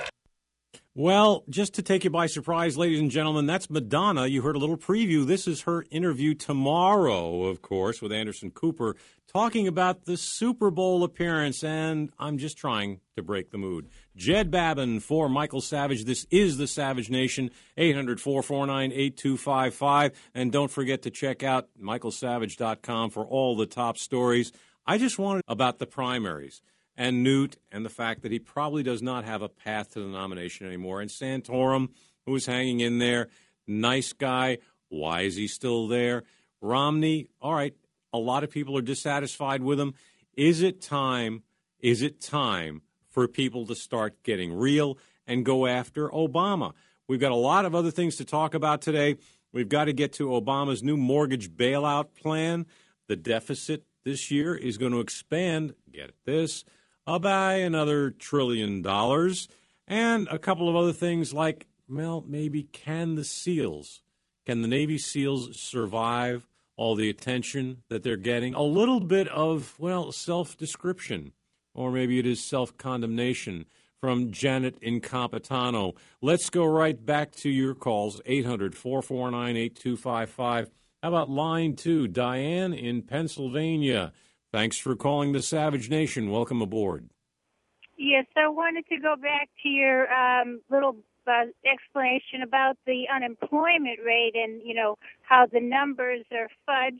Well, just to take you by surprise, ladies and gentlemen, that's Madonna. You heard a little preview. This is her interview tomorrow, of course, with Anderson Cooper, talking about the Super Bowl appearance, and I'm just trying to break the mood. Jed Babin for Michael Savage. This is the Savage Nation, eight hundred, four four nine, eight two five five. And don't forget to check out michael savage dot com for all the top stories. I just wanted about the primaries and Newt and the fact that he probably does not have a path to the nomination anymore. And Santorum, who was hanging in there, nice guy. Why is he still there? Romney, all right, a lot of people are dissatisfied with him. Is it time, is it time for people to start getting real and go after Obama? We've got a lot of other things to talk about today. We've got to get to Obama's new mortgage bailout plan. The deficit this year is going to expand, get this, by another trillion dollars, and a couple of other things like, well, maybe can the SEALs, can the Navy SEALs survive all the attention that they're getting? A little bit of, well, self-description, or maybe it is self-condemnation from Janet Incompetano. Let's go right back to your calls, eight hundred, four four nine, eight two five five. How about line two, Diane in Pennsylvania? Thanks for calling the Savage Nation. Welcome aboard. Yes, I wanted to go back to your um, little uh, explanation about the unemployment rate and, you know, how the numbers are fudged.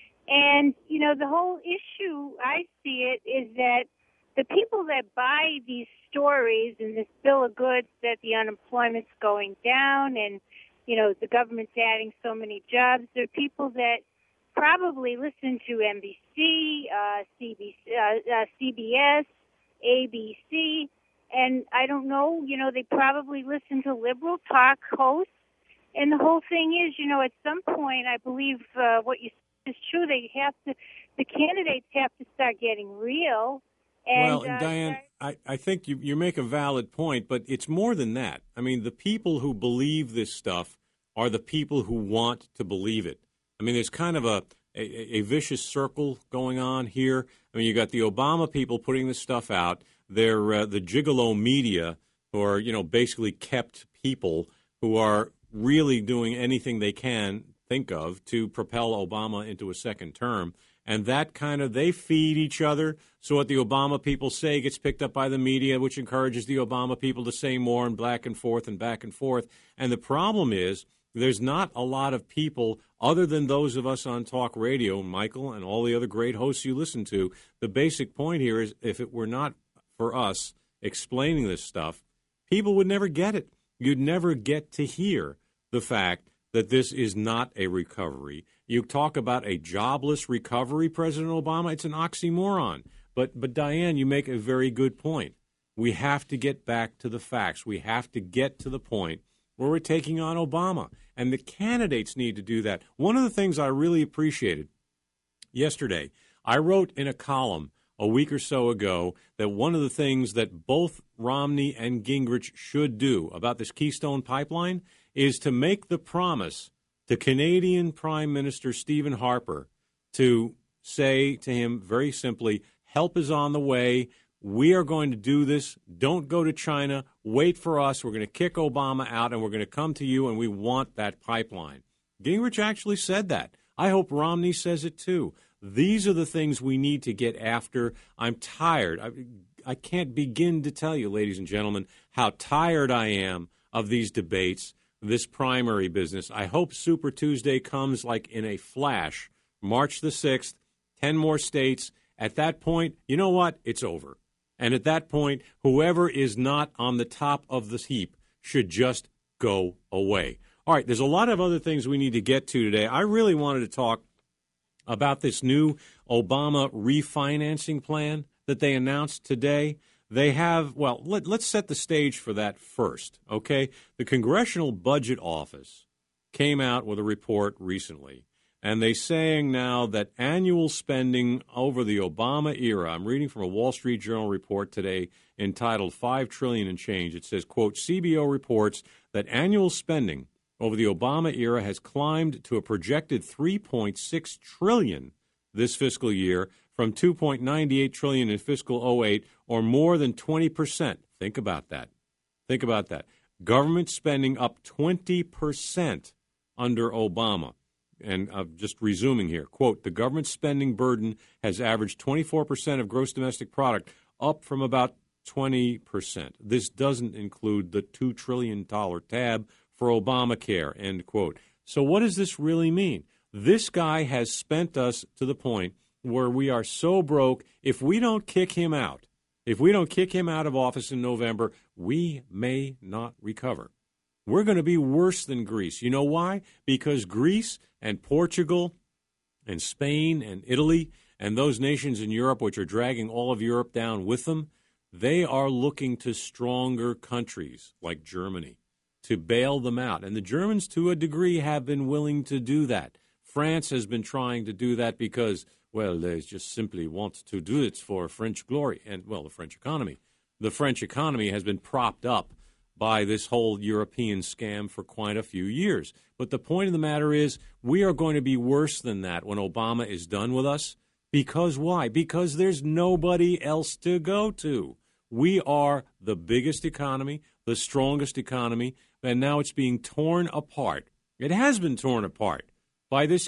And, you know, the whole issue, I see it, is that the people that buy these stories and this bill of goods that the unemployment's going down and, you know, the government's adding so many jobs, they're people that probably listen to N B C, uh, C B C, uh, uh, C B S, A B C, and I don't know, you know, they probably listen to liberal talk hosts. And the whole thing is, you know, at some point, I believe uh, what you said is true. They have to, the candidates have to start getting real. And, well, uh, Diane, I, I think you, you make a valid point, but it's more than that. I mean, the people who believe this stuff are the people who want to believe it. I mean, there's kind of a, a, a vicious circle going on here. I mean, you got the Obama people putting this stuff out. They're uh, the gigolo media who are, you know, basically kept people who are really doing anything they can think of to propel Obama into a second term. And that kind of, they feed each other. So what the Obama people say gets picked up by the media, which encourages the Obama people to say more and back and forth and back and forth. And the problem is there's not a lot of people other than those of us on talk radio, Michael and all the other great hosts you listen to. The basic point here is if it were not for us explaining this stuff, people would never get it. You'd never get to hear the fact that this is not a recovery. You talk about a jobless recovery, President Obama, it's an oxymoron. But, but Diane, you make a very good point. We have to get back to the facts. We have to get to the point where we're taking on Obama. And the candidates need to do that. One of the things I really appreciated yesterday, I wrote in a column a week or so ago that one of the things that both Romney and Gingrich should do about this Keystone Pipeline is to make the promise to Canadian Prime Minister Stephen Harper to say to him very simply, help is on the way. We are going to do this. Don't go to China. Wait for us. We're going to kick Obama out, and we're going to come to you, and we want that pipeline. Gingrich actually said that. I hope Romney says it, too. These are the things we need to get after. I'm tired. I, I can't begin to tell you, ladies and gentlemen, how tired I am of these debates, this primary business. I hope Super Tuesday comes like in a flash, March the sixth, ten more states. At that point, you know what? It's over. And at that point, whoever is not on the top of the heap should just go away. All right, there's a lot of other things we need to get to today. I really wanted to talk about this new Obama refinancing plan that they announced today. They have, well, let, let's set the stage for that first, okay? The Congressional Budget Office came out with a report recently, and they're saying now that annual spending over the Obama era, I'm reading from a Wall Street Journal report today entitled five trillion dollars and change. It says, quote, C B O reports that annual spending over the Obama era has climbed to a projected three point six trillion dollars this fiscal year from two point nine eight trillion dollars in fiscal oh eight, or more than twenty percent. Think about that. Think about that. Government spending up twenty percent under Obama. And uh, just resuming here, quote, the government spending burden has averaged twenty-four percent of gross domestic product, up from about twenty percent. This doesn't include the two trillion dollars tab for Obamacare, end quote. So what does this really mean? This guy has spent us to the point where we are so broke, if we don't kick him out, if we don't kick him out of office in November, we may not recover. We're going to be worse than Greece. You know why? Because Greece and Portugal and Spain and Italy and those nations in Europe which are dragging all of Europe down with them, they are looking to stronger countries like Germany to bail them out. And the Germans, to a degree, have been willing to do that. France has been trying to do that because, well, they just simply want to do it for French glory and, well, the French economy. The French economy has been propped up by this whole European scam for quite a few years. But the point of the matter is we are going to be worse than that when Obama is done with us. Because why? Because there's nobody else to go to. We are the biggest economy, the strongest economy, and now it's being torn apart. It has been torn apart by this guy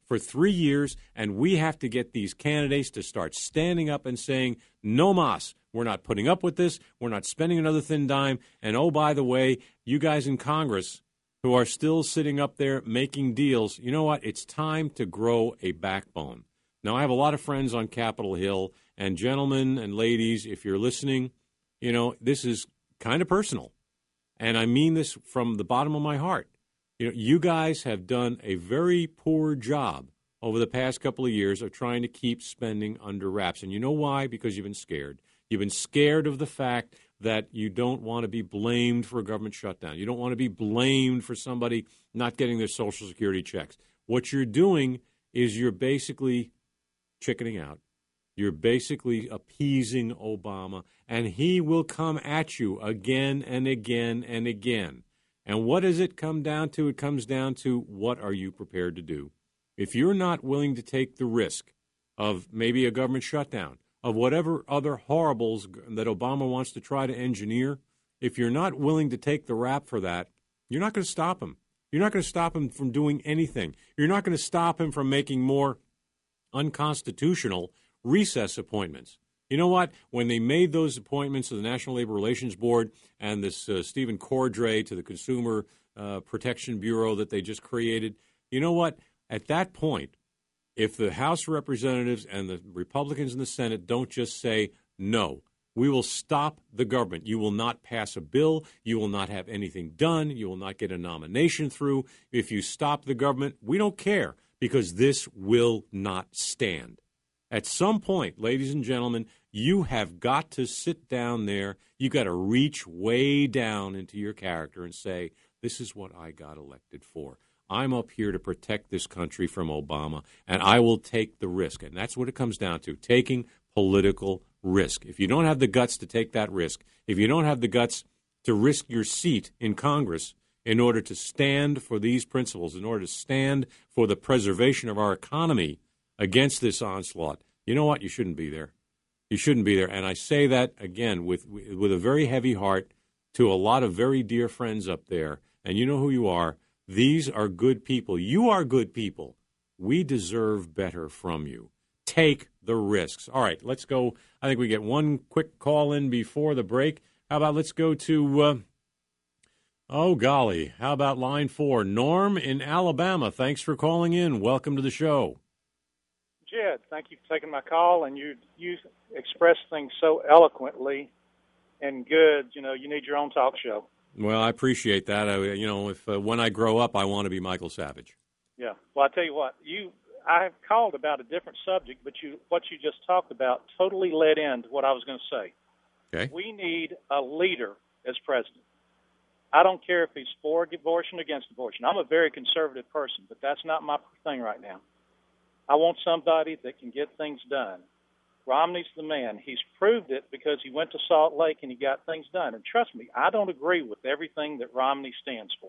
for three years, and we have to get these candidates to start standing up and saying, no mas, we're not putting up with this, we're not spending another thin dime, and oh, by the way, you guys in Congress who are still sitting up there making deals, you know what, it's time to grow a backbone. Now, I have a lot of friends on Capitol Hill, and gentlemen and ladies, if you're listening, you know, this is kind of personal, and I mean this from the bottom of my heart. You know, you guys have done a very poor job over the past couple of years of trying to keep spending under wraps. And you know why? Because you've been scared. You've been scared of the fact that you don't want to be blamed for a government shutdown. You don't want to be blamed for somebody not getting their Social Security checks. What you're doing is you're basically chickening out. You're basically appeasing Obama, and he will come at you again and again and again. And what does it come down to? It comes down to what are you prepared to do? If you're not willing to take the risk of maybe a government shutdown, of whatever other horribles that Obama wants to try to engineer, if you're not willing to take the rap for that, you're not going to stop him. You're not going to stop him from doing anything. You're not going to stop him from making more unconstitutional recess appointments. You know what? When they made those appointments to the National Labor Relations Board and this uh, Stephen Cordray to the Consumer uh, Protection Bureau that they just created, you know what? At that point, if the House of Representatives and the Republicans in the Senate don't just say, no, we will stop the government. You will not pass a bill. You will not have anything done. You will not get a nomination through. If you stop the government, we don't care because this will not stand. At some point, ladies and gentlemen, you have got to sit down there. You've got to reach way down into your character and say, this is what I got elected for. I'm up here to protect this country from Obama, and I will take the risk. And that's what it comes down to, taking political risk. If you don't have the guts to take that risk, if you don't have the guts to risk your seat in Congress in order to stand for these principles, in order to stand for the preservation of our economy against this onslaught, you know what? You shouldn't be there. You shouldn't be there. And I say that, again, with with a very heavy heart to a lot of very dear friends up there. And you know who you are. These are good people. You are good people. We deserve better from you. Take the risks. All right, let's go. I think we get one quick call in before the break. How about let's go to, uh, oh, golly, how about line four? Norm in Alabama. Thanks for calling in. Welcome to the show. Jed, thank you for taking my call, and you you express things so eloquently and good. You know, you need your own talk show. Well, I appreciate that. I, you know, if uh, when I grow up, I want to be Michael Savage. Yeah. Well, I tell you what, you I have called about a different subject, but you what you just talked about totally led into what I was going to say. Okay. We need a leader as president. I don't care if he's for abortion or against abortion. I'm a very conservative person, but that's not my thing right now. I want somebody that can get things done. Romney's the man. He's proved it because he went to Salt Lake and he got things done. And trust me, I don't agree with everything that Romney stands for.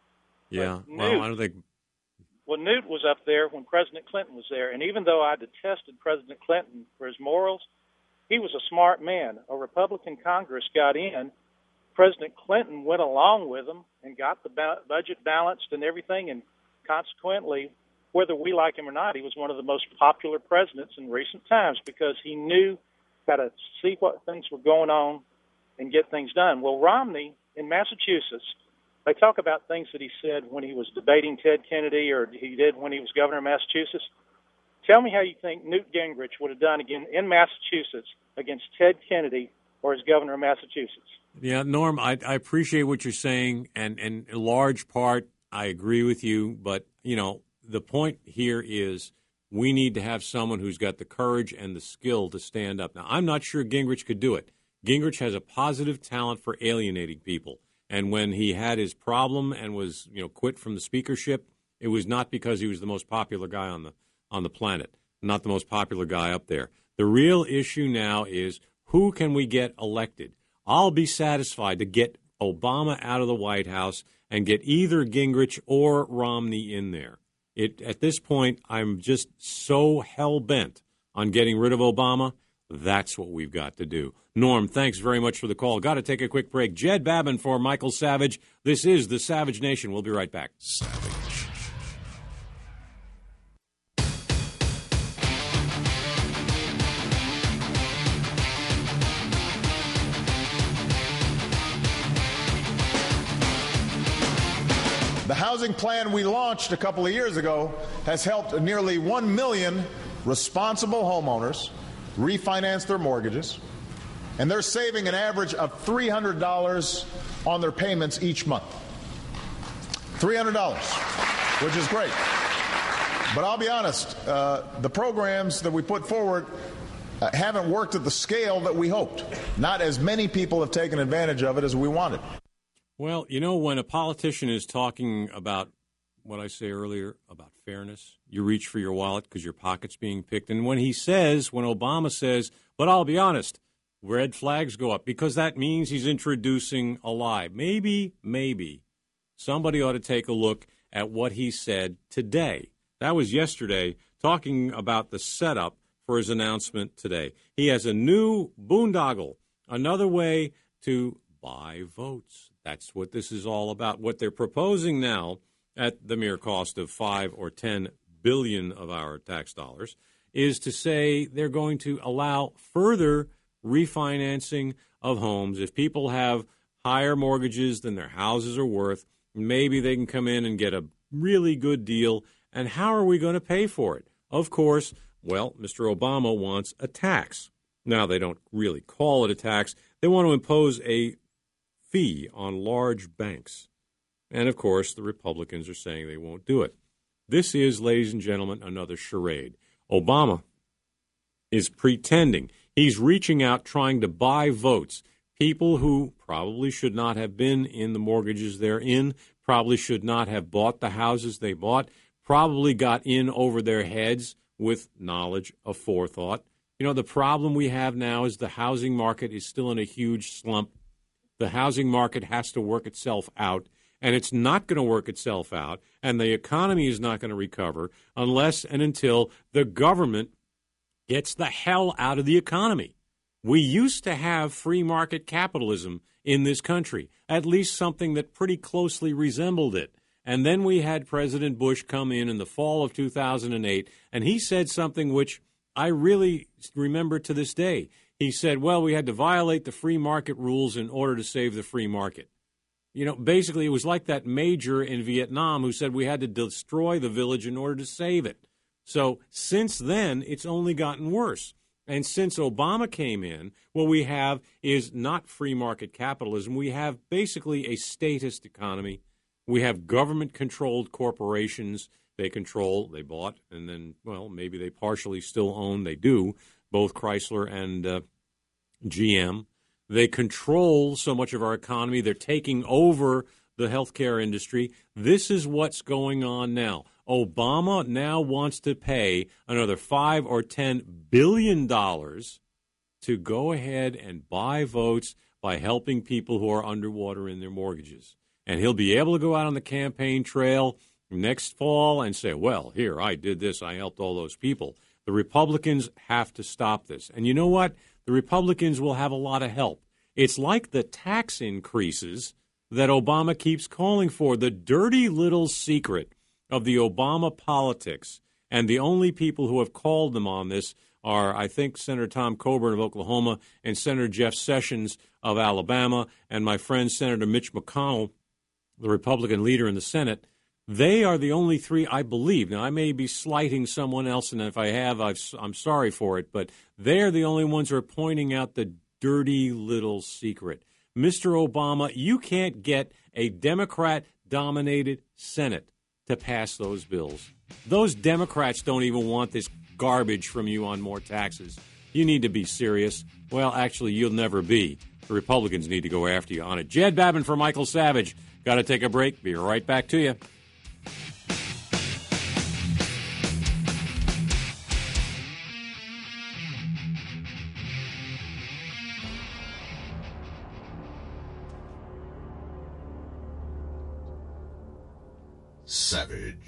Yeah, Newt, well, I don't think... Well, Newt was up there when President Clinton was there, and even though I detested President Clinton for his morals, he was a smart man. A Republican Congress got in. President Clinton went along with him and got the ba- budget balanced and everything, and consequently, whether we like him or not, he was one of the most popular presidents in recent times because he knew how to see what things were going on and get things done. Well, Romney in Massachusetts, they talk about things that he said when he was debating Ted Kennedy or he did when he was governor of Massachusetts. Tell me how you think Newt Gingrich would have done again in Massachusetts against Ted Kennedy or as governor of Massachusetts. Yeah, Norm, I, I appreciate what you're saying, and, and in large part, I agree with you, but, you know, the point here is we need to have someone who's got the courage and the skill to stand up. Now, I'm not sure Gingrich could do it. Gingrich has a positive talent for alienating people. And when he had his problem and was, you know, quit from the speakership, it was not because he was the most popular guy on the on the planet, not the most popular guy up there. The real issue now is who can we get elected? I'll be satisfied to get Obama out of the White House and get either Gingrich or Romney in there. It, at this point, I'm just so hell-bent on getting rid of Obama. That's what we've got to do. Norm, thanks very much for the call. Got to take a quick break. Jed Babin for Michael Savage. This is the Savage Nation. We'll be right back. Savage. The housing plan we launched a couple of years ago has helped nearly one million responsible homeowners refinance their mortgages, and they're saving an average of three hundred dollars on their payments each month. three hundred dollars, which is great. But I'll be honest, uh, the programs that we put forward uh, haven't worked at the scale that we hoped. Not as many people have taken advantage of it as we wanted. Well, you know, when a politician is talking about what I say earlier about fairness, you reach for your wallet because your pocket's being picked. And when he says, when Obama says, but I'll be honest, red flags go up because that means he's introducing a lie. Maybe, maybe somebody ought to take a look at what he said today. That was yesterday, talking about the setup for his announcement today. He has a new boondoggle, another way to buy votes. That's what this is all about. What they're proposing now at the mere cost of five or ten billion of our tax dollars is to say they're going to allow further refinancing of homes. If people have higher mortgages than their houses are worth, maybe they can come in and get a really good deal. And how are we going to pay for it? Of course, well, Mister Obama wants a tax. Now, they don't really call it a tax. They want to impose a fee on large banks. And, of course, the Republicans are saying they won't do it. This is, ladies and gentlemen, another charade. Obama is pretending. He's reaching out, trying to buy votes. People who probably should not have been in the mortgages they're in, probably should not have bought the houses they bought, probably got in over their heads with knowledge of forethought. You know, the problem we have now is the housing market is still in a huge slump. The housing market has to work itself out, and it's not going to work itself out, and the economy is not going to recover unless and until the government gets the hell out of the economy. We used to have free market capitalism in this country, at least something that pretty closely resembled it. And then we had President Bush come in in the fall of two thousand eight, and he said something which I really remember to this day. He said, well, we had to violate the free market rules in order to save the free market. You know, basically, it was like that major in Vietnam who said we had to destroy the village in order to save it. So since then, it's only gotten worse. And since Obama came in, what we have is not free market capitalism. We have basically a statist economy. We have government-controlled corporations. They control, they bought, and then, well, maybe they partially still own, they do, both Chrysler and uh, G M. They control so much of our economy. They're taking over the healthcare industry. This is what's going on now. Obama now wants to pay another five or ten billion dollars to go ahead and buy votes by helping people who are underwater in their mortgages. And he'll be able to go out on the campaign trail next fall and say, well, here, I did this. I helped all those people. The Republicans have to stop this. And you know what? The Republicans will have a lot of help. It's like the tax increases that Obama keeps calling for, the dirty little secret of the Obama politics. And the only people who have called them on this are, I think, Senator Tom Coburn of Oklahoma and Senator Jeff Sessions of Alabama and my friend Senator Mitch McConnell, the Republican leader in the Senate. They are the only three, I believe. Now, I may be slighting someone else, and if I have, I've, I'm sorry for it, but they're the only ones who are pointing out the dirty little secret. Mister Obama, you can't get a Democrat-dominated Senate to pass those bills. Those Democrats don't even want this garbage from you on more taxes. You need to be serious. Well, actually, you'll never be. The Republicans need to go after you on it. Jed Babin for Michael Savage. Got to take a break. Be right back to you. Savage.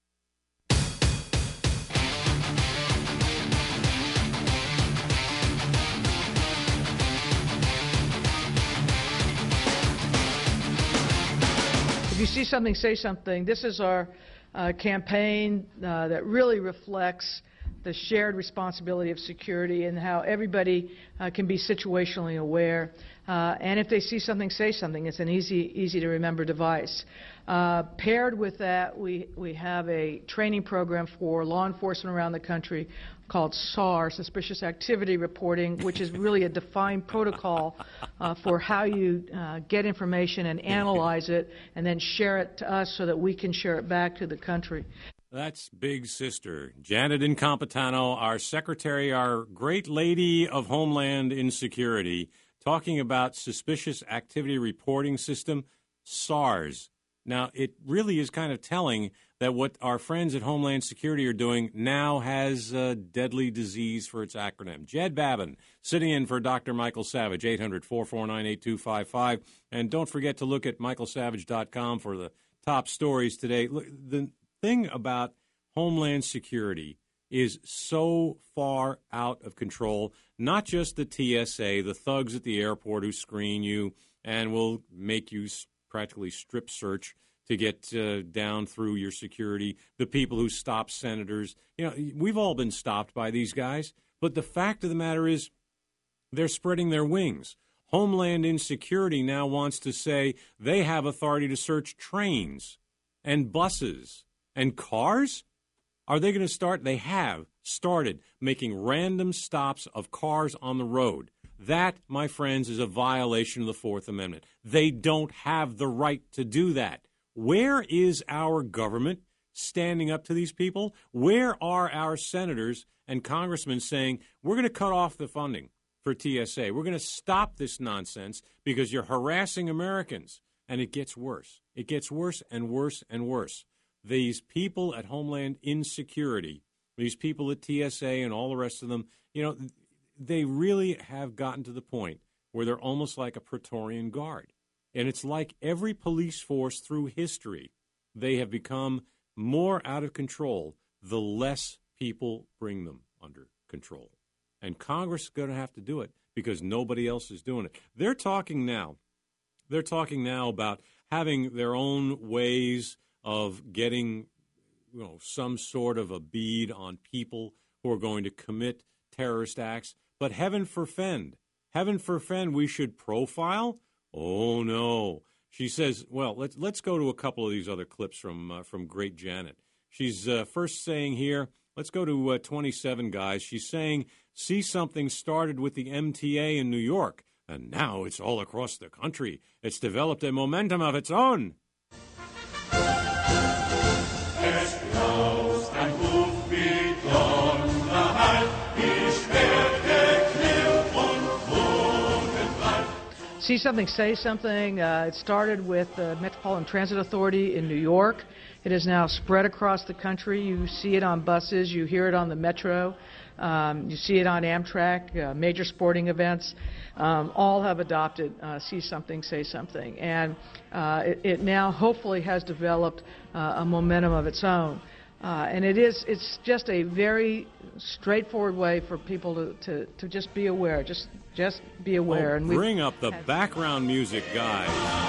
If you see something, say something. This is our uh, campaign uh, that really reflects the shared responsibility of security and how everybody uh, can be situationally aware. Uh, and if they see something, say something. It's an easy, easy to remember device. Uh, paired with that, we, we have a training program for law enforcement around the country called S A R, Suspicious Activity Reporting, which is really a defined protocol uh, for how you uh, get information and analyze it and then share it to us so that we can share it back to the country. That's Big Sister, Janet Incompetano, our secretary, our great lady of Homeland Insecurity, talking about Suspicious Activity Reporting System, SARS. Now, it really is kind of telling that what our friends at Homeland Security are doing now has a deadly disease for its acronym. Jed Babin, sitting in for Doctor Michael Savage, eight hundred, four four nine, eight two five five. And don't forget to look at michael savage dot com for the top stories today. Look, the thing about Homeland Security is so far out of control, not just the T S A, the thugs at the airport who screen you and will make you practically strip search to get uh, down through your security, the people who stop senators. You know, we've all been stopped by these guys, but the fact of the matter is they're spreading their wings. Homeland Insecurity now wants to say they have authority to search trains and buses and cars. Are they going to start? They have started making random stops of cars on the road. That, my friends, is a violation of the Fourth Amendment. They don't have the right to do that. Where is our government standing up to these people? Where are our senators and congressmen saying, we're going to cut off the funding for T S A. We're going to stop this nonsense because you're harassing Americans. And it gets worse. It gets worse and worse and worse. These people at Homeland Insecurity, these people at T S A and all the rest of them, you know, they really have gotten to the point where they're almost like a Praetorian Guard. And it's like every police force through history, they have become more out of control the less people bring them under control. And Congress is going to have to do it because nobody else is doing it. They're talking now. They're talking now about having their own ways of getting, you know, some sort of a bead on people who are going to commit terrorist acts. But heaven forfend, heaven forfend, we should profile? Oh, no. She says, well, let's let's go to a couple of these other clips from uh, from Great Janet. She's uh, first saying here, let's go to uh, twenty-seven, guys. She's saying, see something started with the M T A in New York, and now it's all across the country. It's developed a momentum of its own. See something, say something. Uh, it started with the Metropolitan Transit Authority in New York. It is now spread across the country. You see it on buses. You hear it on the Metro. Um, you see it on Amtrak, uh, major sporting events. Um, all have adopted uh, see something, say something. And uh, it, it now hopefully has developed uh, a momentum of its own. Uh, and it is, it's just a very straightforward way for people to, to, to just be aware, just just be aware. Oh, and bring up the background music, guys.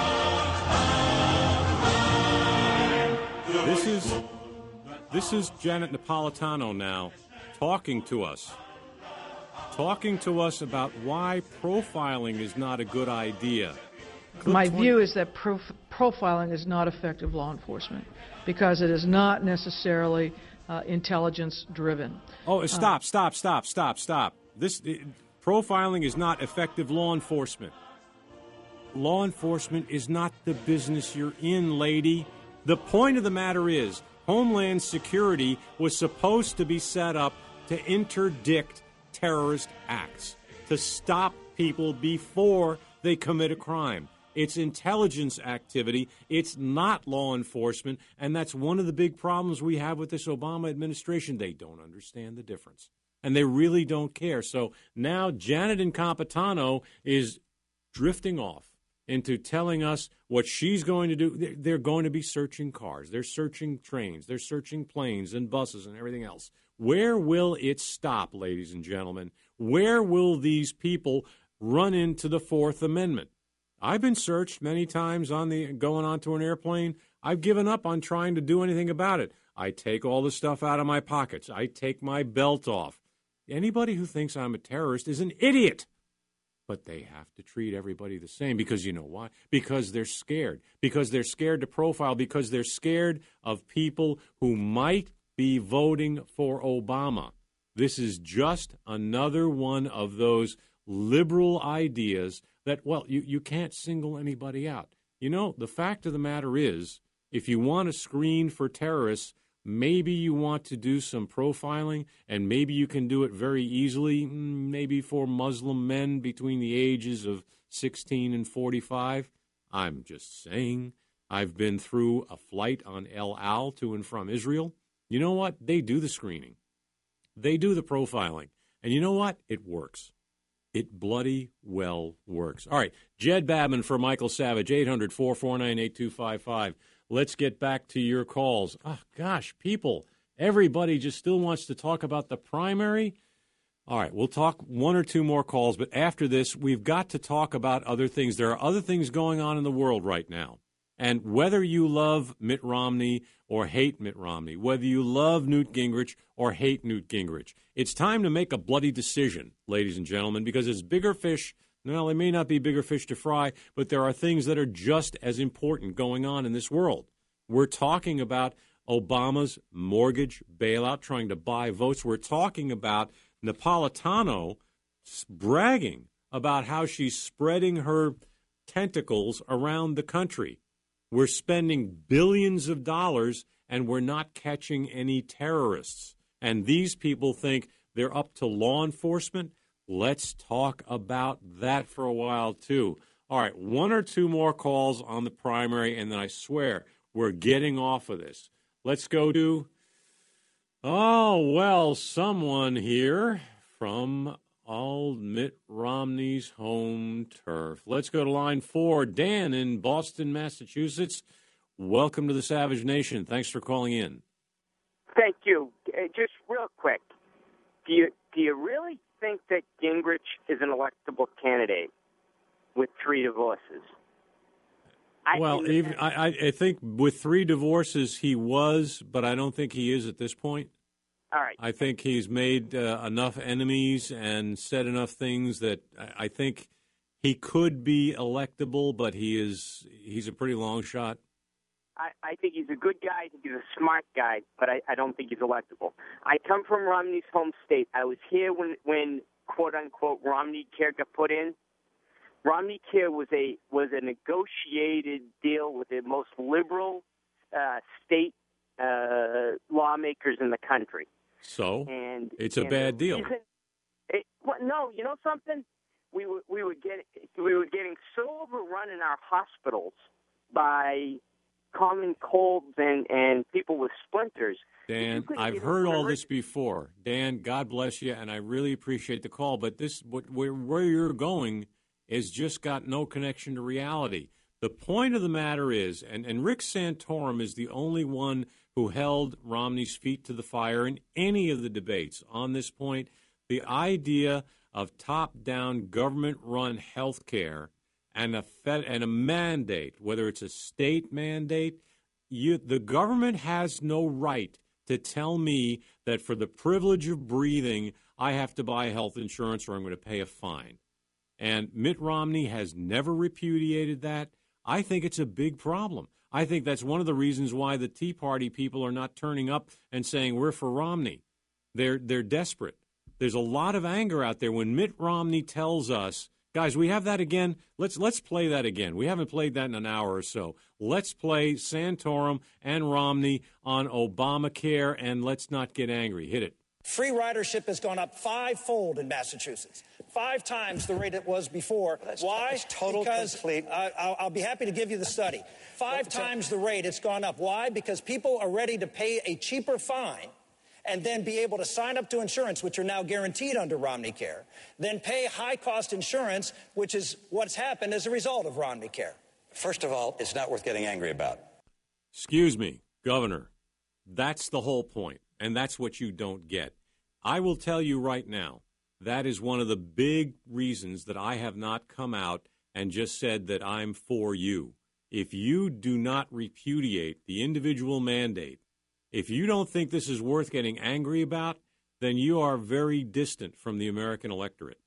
This is, this is Janet Napolitano now talking to us, talking to us about why profiling is not a good idea. Clip My twenty view is that prof- profiling is not effective law enforcement because it is not necessarily uh, intelligence-driven. Oh, stop, Uh, stop, stop, stop, stop. This it, profiling is not effective law enforcement. Law enforcement is not the business you're in, lady. The point of the matter is Homeland Security was supposed to be set up to interdict terrorist acts, to stop people before they commit a crime. It's intelligence activity. It's not law enforcement. And that's one of the big problems we have with this Obama administration. They don't understand the difference. And they really don't care. So now Janet Incompetano is drifting off into telling us what she's going to do. They're going to be searching cars. They're searching trains. They're searching planes and buses and everything else. Where will it stop, ladies and gentlemen? Where will these people run into the Fourth Amendment? I've been searched many times on the going onto an airplane. I've given up on trying to do anything about it. I take all the stuff out of my pockets. I take my belt off. Anybody who thinks I'm a terrorist is an idiot. But they have to treat everybody the same because you know why? Because they're scared. Because they're scared to profile. Because they're scared of people who might be voting for Obama. This is just another one of those liberal ideas that, well, you, you can't single anybody out. You know, the fact of the matter is, if you want to screen for terrorists, maybe you want to do some profiling, and maybe you can do it very easily, maybe for Muslim men between the ages of sixteen and forty-five. I'm just saying. I've been through a flight on El Al to and from Israel. You know what? They do the screening. They do the profiling. And you know what? It works. It bloody well works. All right, Jed Babin for Michael Savage, eight hundred, four four nine, eight two five five. Let's get back to your calls. Oh, gosh, people, everybody just still wants to talk about the primary. All right, we'll talk one or two more calls, but after this, we've got to talk about other things. There are other things going on in the world right now. And whether you love Mitt Romney or hate Mitt Romney, whether you love Newt Gingrich or hate Newt Gingrich, it's time to make a bloody decision, ladies and gentlemen, because it's bigger fish. Well, they may not be bigger fish to fry, but there are things that are just as important going on in this world. We're talking about Obama's mortgage bailout, trying to buy votes. We're talking about Napolitano bragging about how she's spreading her tentacles around the country. We're spending billions of dollars, and we're not catching any terrorists. And these people think they're up to law enforcement. Let's talk about that for a while, too. All right, one or two more calls on the primary, and then I swear we're getting off of this. Let's go to, oh, well, someone here from old Mitt Romney's home turf. Let's go to line four. Dan in Boston, Massachusetts. Welcome to the Savage Nation. Thanks for calling in. Thank you. Uh, just real quick, do you do you really think that Gingrich is an electable candidate with three divorces? I well, even I, I think with three divorces he was, but I don't think he is at this point. All right. I think he's made uh, enough enemies and said enough things that I, I think he could be electable, but he is he's a pretty long shot. I, I think he's a good guy. I think he's a smart guy, but I, I don't think he's electable. I come from Romney's home state. I was here when, when quote unquote Romney Care got put in. Romney Care was a was a negotiated deal with the most liberal uh, state uh, lawmakers in the country. So and, it's a and bad deal. Reason, it, well, no, you know something? We were we were getting we were getting so overrun in our hospitals by common colds and, and people with splinters. Dan, I've heard all this before. Dan, God bless you, and I really appreciate the call. But this, what, where, where you're going, is just got no connection to reality. The point of the matter is, and, and Rick Santorum is the only one who held Romney's feet to the fire in any of the debates on this point. The idea of top-down government-run health care and a fed, and a mandate, whether it's a state mandate, you, the government has no right to tell me that for the privilege of breathing, I have to buy health insurance or I'm going to pay a fine. And Mitt Romney has never repudiated that. I think it's a big problem. I think that's one of the reasons why the Tea Party people are not turning up and saying we're for Romney. They're they're desperate. There's a lot of anger out there when Mitt Romney tells us, guys, we have that again. Let's let's play that again. We haven't played that in an hour or so. Let's play Santorum and Romney on Obamacare, and let's not get angry. Hit it. Free ridership has gone up fivefold in Massachusetts, five times the rate it was before. That's, Why? That's total because complete. uh, I'll, I'll be happy to give you the study. Five times the rate it's gone up. Why? Because people are ready to pay a cheaper fine and then be able to sign up to insurance, which are now guaranteed under Romney Care, then pay high-cost insurance, which is what's happened as a result of Romney Care. First of all, it's not worth getting angry about. Excuse me, Governor. That's the whole point, and that's what you don't get. I will tell you right now, that is one of the big reasons that I have not come out and just said that I'm for you. If you do not repudiate the individual mandate, if you don't think this is worth getting angry about, then you are very distant from the American electorate.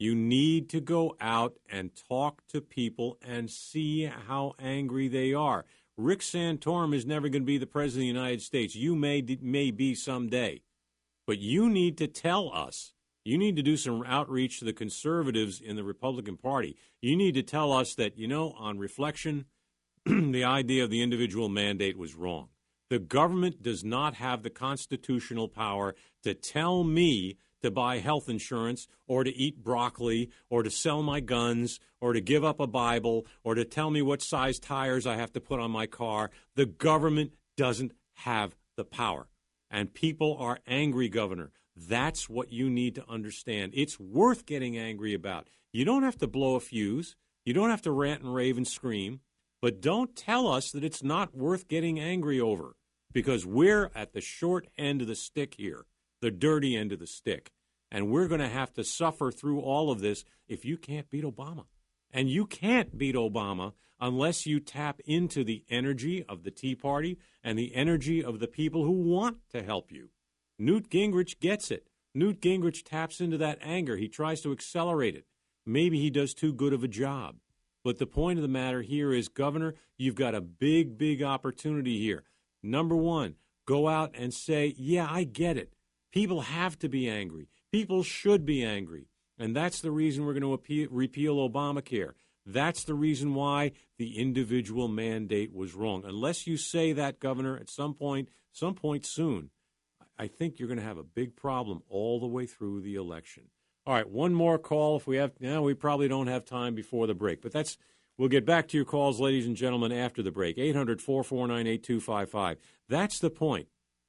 You need to go out and talk to people and see how angry they are. Rick Santorum is never going to be the President of the United States. You may, may be someday. But you need to tell us. You need to do some outreach to the conservatives in the Republican Party. You need to tell us that, you know, on reflection, the idea of the individual mandate was wrong. The government does not have the constitutional power to tell me to buy health insurance or to eat broccoli or to sell my guns or to give up a Bible or to tell me what size tires I have to put on my car. The government doesn't have the power. And people are angry, Governor. That's what you need to understand. It's worth getting angry about. You don't have to blow a fuse. You don't have to rant and rave and scream. But don't tell us that it's not worth getting angry over, because we're at the short end of the stick here, the dirty end of the stick. And we're going to have to suffer through all of this if you can't beat Obama. And you can't beat Obama unless you tap into the energy of the Tea Party and the energy of the people who want to help you. Newt Gingrich gets it. Newt Gingrich taps into that anger. He tries to accelerate it. Maybe he does too good of a job. But the point of the matter here is, Governor, you've got a big, big opportunity here. Number one, go out and say, yeah, I get it. People have to be angry. People should be angry. And that's the reason we're going to appeal, repeal Obamacare. That's the reason why the individual mandate was wrong. Unless you say that, Governor, at some point, some point soon, I think you're going to have a big problem all the way through the election. All right, one more call. If we have, now we probably don't have time before the break, but that's. We'll get back to your calls, ladies and gentlemen, after the break. eight hundred, four four nine, eight two five five. That's the point.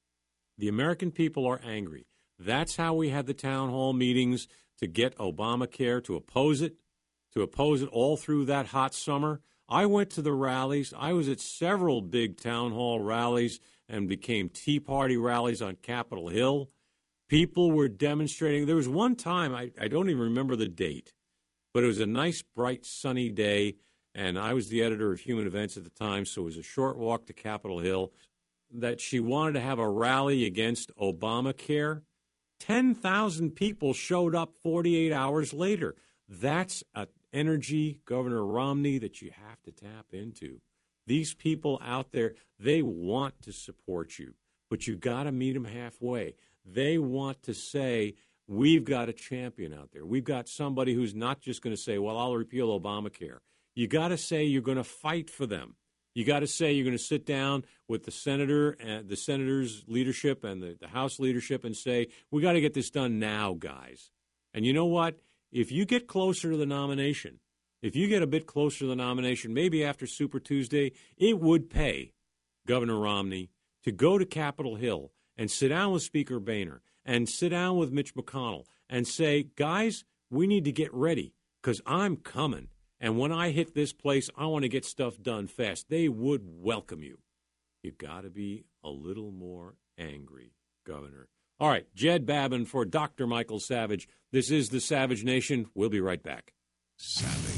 The American people are angry. That's how we had the town hall meetings to get Obamacare, to oppose it, to oppose it all through that hot summer. I went to the rallies. I was at several big town hall rallies and became Tea Party rallies on Capitol Hill. People were demonstrating. There was one time, I, I don't even remember the date, but it was a nice, bright, sunny day, and I was the editor of Human Events at the time, so it was a short walk to Capitol Hill, that she wanted to have a rally against Obamacare. ten thousand people showed up forty-eight hours later. That's an energy, Governor Romney, that you have to tap into. These people out there, they want to support you, but you got to meet them halfway. They want to say, we've got a champion out there. We've got somebody who's not just going to say, well, I'll repeal Obamacare. You got to say you're going to fight for them. You got to say you're going to sit down with the senator and the senator's leadership and the, the House leadership and say, we got to get this done now, guys. And you know what? If you get closer to the nomination, if you get a bit closer to the nomination, maybe after Super Tuesday, it would pay Governor Romney to go to Capitol Hill and sit down with Speaker Boehner and sit down with Mitch McConnell and say, guys, we need to get ready because I'm coming. And when I hit this place, I want to get stuff done fast. They would welcome you. You got to be a little more angry, Governor. All right, Jed Babin for Doctor Michael Savage. This is the Savage Nation. We'll be right back. Savage.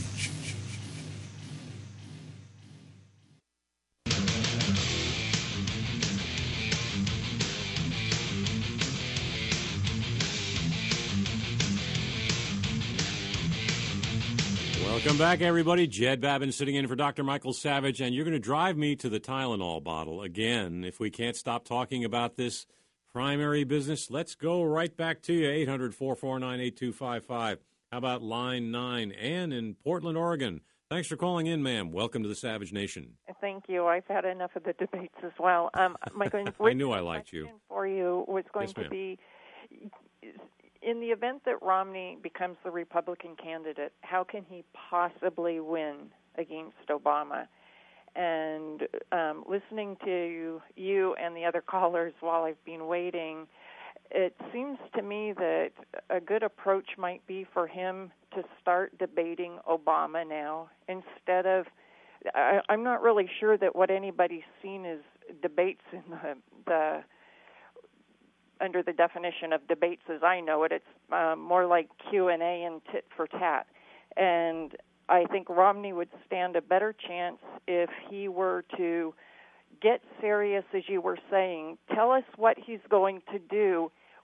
Welcome back, everybody. Jed Babin sitting in for Doctor Michael Savage, and you're going to drive me to the Tylenol bottle again. If we can't stop talking about this primary business, let's go right back to you, eight hundred, four four nine, eight two five five. How about line nine? Ann in Portland, Oregon. Thanks for calling in, ma'am. Welcome to the Savage Nation. Thank you. I've had enough of the debates as well. Um, my I knew I liked you. For you was going yes, to ma'am. be, in the event that Romney becomes the Republican candidate, how can he possibly win against Obama? And um, listening to you and the other callers while I've been waiting, it seems to me that a good approach might be for him to start debating Obama now instead of, I, I'm not really sure that what anybody's seen is debates in the, the under the definition of debates as I know it. It's uh, more like Q and A and tit for tat. And I think Romney would stand a better chance if he were to get serious, as you were saying. Tell us what he's going to do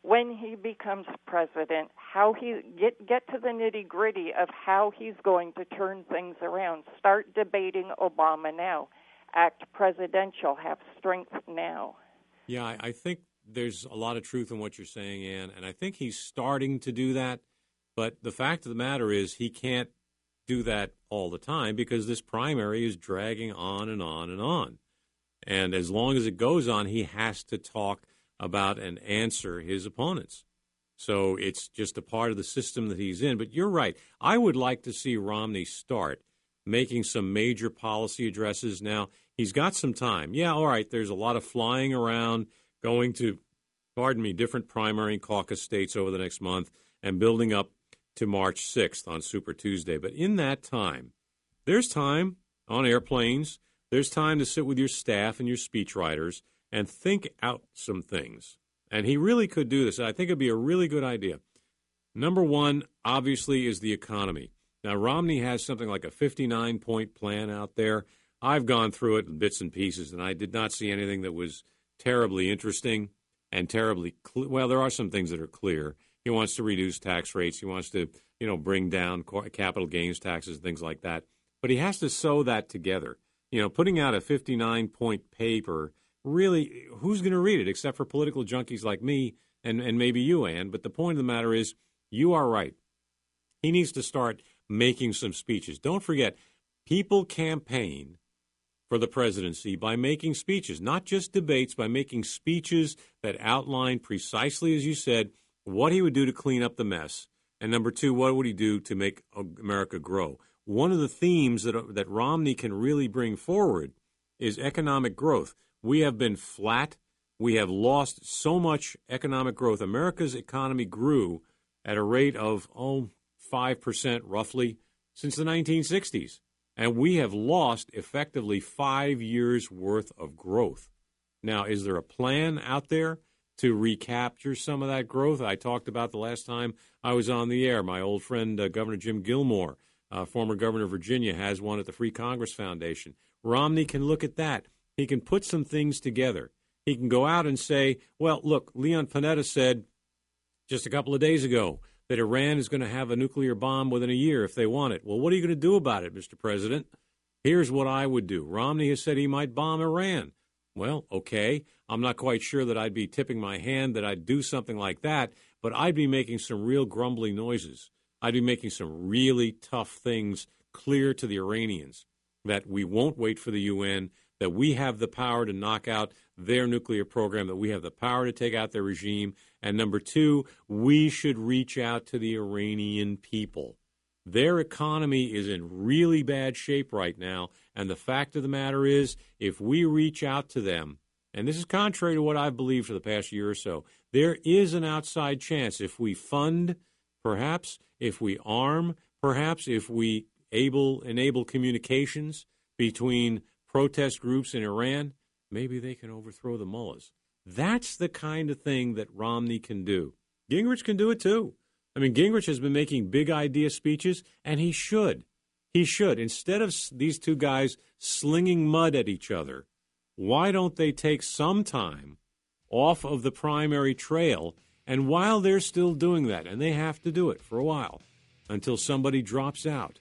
when he becomes president, how he get get to the nitty-gritty of how he's going to turn things around. Start debating Obama now. Act presidential. Have strength now. Yeah, I, I think there's a lot of truth in what you're saying, Ann, and I think he's starting to do that. But the fact of the matter is he can't do that all the time because this primary is dragging on and on and on. And as long as it goes on, he has to talk about and answer his opponents. So it's just a part of the system that he's in. But you're right. I would like to see Romney start making some major policy addresses. Now, he's got some time. Yeah, all right, there's a lot of flying around, going to, pardon me, different primary and caucus states over the next month and building up to March sixth on Super Tuesday. But in that time, there's time on airplanes. There's time to sit with your staff and your speechwriters and think out some things. And he really could do this. I think it would be a really good idea. Number one, obviously, is the economy. Now, Romney has something like a fifty-nine point plan out there. I've gone through it in bits and pieces, and I did not see anything that was terribly interesting and terribly cl- well, there are some things that are clear. He wants to reduce tax rates. He wants to, you know, bring down capital gains taxes, things like that. But he has to sew that together. You know, putting out a fifty-nine point paper, really, who's going to read it except for political junkies like me and, and maybe you, Ann? But the point of the matter is, you are right. He needs to start making some speeches. Don't forget, people campaign for the presidency by making speeches, not just debates, by making speeches that outline precisely, as you said, what he would do to clean up the mess. And number two, what would he do to make America grow? One of the themes that that Romney can really bring forward is economic growth. We have been flat. We have lost so much economic growth. America's economy grew at a rate of, oh, five percent roughly since the nineteen sixties. And we have lost effectively five years' worth of growth. Now, is there a plan out there to recapture some of that growth? I talked about the last time I was on the air. My old friend, uh, Governor Jim Gilmore, uh, former governor of Virginia, has one at the Free Congress Foundation. Romney can look at that. He can put some things together. He can go out and say, well, look, Leon Panetta said just a couple of days ago that Iran is going to have a nuclear bomb within a year if they want it. Well, what are you going to do about it, Mister President? Here's what I would do. Romney has said he might bomb Iran. Well, okay, I'm not quite sure that I'd be tipping my hand that I'd do something like that, but I'd be making some real grumbly noises. I'd be making some really tough things clear to the Iranians that we won't wait for the U N, that we have the power to knock out their nuclear program, that we have the power to take out their regime. And number two, we should reach out to the Iranian people. Their economy is in really bad shape right now. And the fact of the matter is, if we reach out to them, and this is contrary to what I've believed for the past year or so, there is an outside chance if we fund, perhaps, if we arm, perhaps, if we able enable communications between protest groups in Iran, maybe they can overthrow the mullahs. That's the kind of thing that Romney can do. Gingrich can do it too. I mean, Gingrich has been making big idea speeches, and he should. He should. Instead of these two guys slinging mud at each other, why don't they take some time off of the primary trail? And while they're still doing that, and they have to do it for a while until somebody drops out,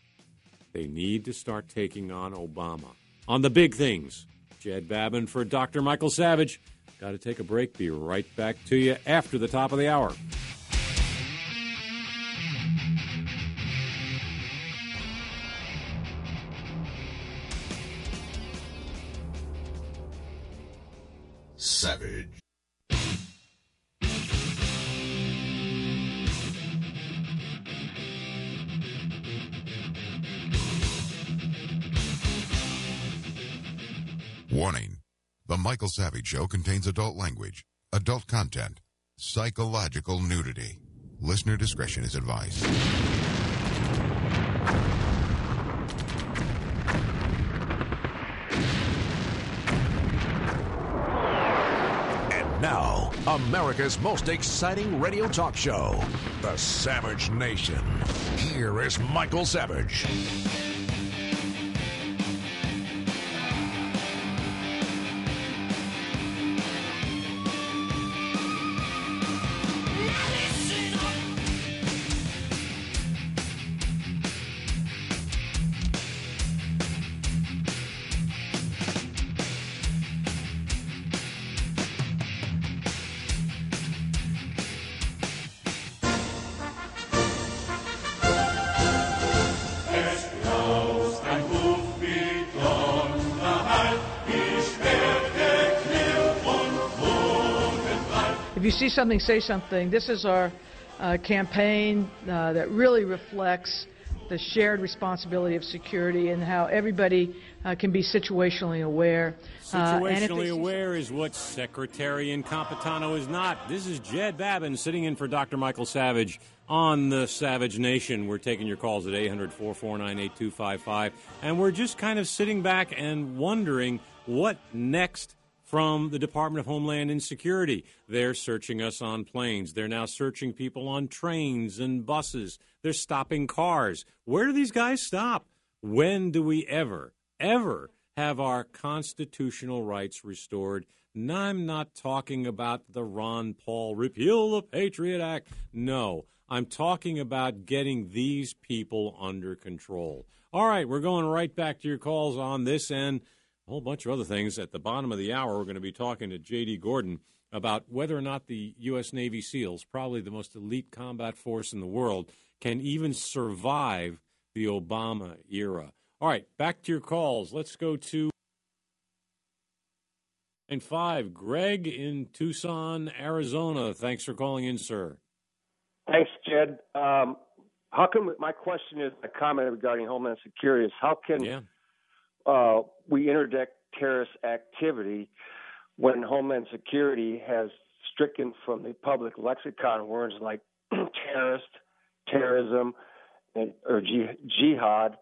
they need to start taking on Obama on the big things. Jed Babin for Doctor Michael Savage. Got to take a break. Be right back to you after the top of the hour. Savage. Warning. The Michael Savage Show contains adult language, adult content, psychological nudity. Listener discretion is advised. And now, America's most exciting radio talk show, The Savage Nation. Here is Michael Savage. If you see something, say something. This is our uh, campaign uh, that really reflects the shared responsibility of security and how everybody uh, can be situationally aware. Situationally uh, aware is what Secretary Incompetano is not. This is Jed Babin sitting in for Doctor Michael Savage on the Savage Nation. We're taking your calls at eight hundred, four four nine, eight two five five, and we're just kind of sitting back and wondering what next from the Department of Homeland Security. They're searching us on planes. They're now searching people on trains and buses. They're stopping cars. Where do these guys stop? When do we ever, ever have our constitutional rights restored? And I'm not talking about the Ron Paul repeal the Patriot Act. No, I'm talking about getting these people under control. All right, we're going right back to your calls on this and a whole bunch of other things. At the bottom of the hour, we're going to be talking to J D. Gordon about whether or not the U S. Navy SEALs, probably the most elite combat force in the world, can even survive the Obama era. All right, back to your calls. Let's go to line five. Greg in Tucson, Arizona. Thanks for calling in, sir. Thanks, Jed. Um, how come my question is a comment regarding Homeland Security is how can yeah. uh, we interdict terrorist activity when Homeland Security has stricken from the public lexicon words like terrorist, terrorism, and, or jihad,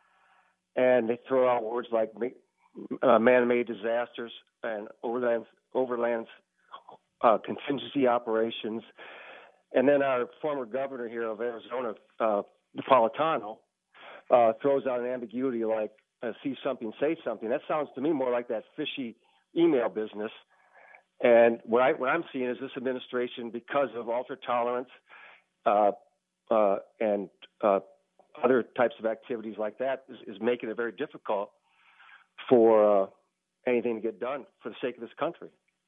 and they throw out words like uh, man-made disasters and overland, overland uh, contingency operations. And then our former governor here of Arizona, uh, Napolitano, uh, throws out an ambiguity like uh, see something, say something. That sounds to me more like that fishy email business. And what, I, what I'm seeing is this administration, because of ultra-tolerance uh, uh, and uh, other types of activities like that, is, is making it very difficult for uh, anything to get done for the sake of this country.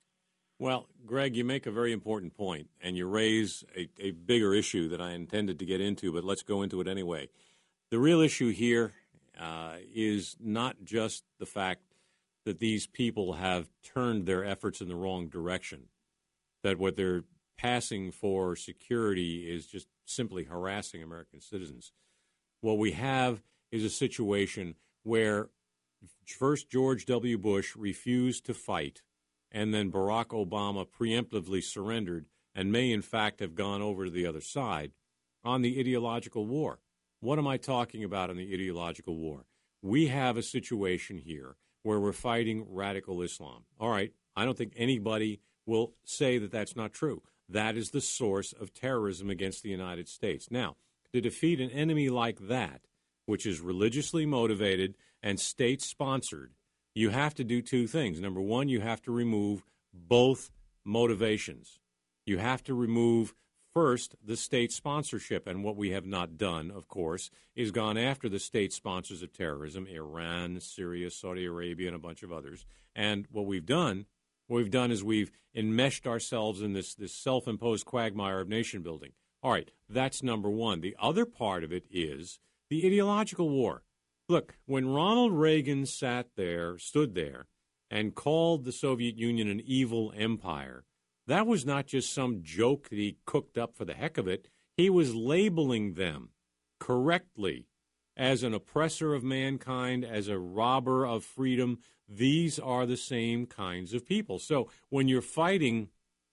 Well, Greg, you make a very important point, and you raise a, a bigger issue that I intended to get into, but let's go into it anyway. The real issue here uh, is not just the fact that these people have turned their efforts in the wrong direction, that what they're passing for security is just simply harassing American citizens. What we have is a situation where first George W. Bush refused to fight, and then Barack Obama preemptively surrendered and may, in fact, have gone over to the other side on the ideological war. What am I talking about in the ideological war? We have a situation here where we're fighting radical Islam. All right, I don't think anybody will say that that's not true. That is the source of terrorism against the United States. Now, to defeat an enemy like that, which is religiously motivated and state-sponsored, you have to do two things. Number one, you have to remove both motivations. You have to remove, first, the state sponsorship. And what we have not done, of course, is gone after the state sponsors of terrorism, Iran, Syria, Saudi Arabia, and a bunch of others. And what we've done, what we've done is we've enmeshed ourselves in this, this self-imposed quagmire of nation building. All right, that's number one. The other part of it is the ideological war. Look, when Ronald Reagan sat there, stood there, and called the Soviet Union an evil empire, that was not just some joke that he cooked up for the heck of it. He was labeling them correctly as an oppressor of mankind, as a robber of freedom. These are the same kinds of people. So when you're fighting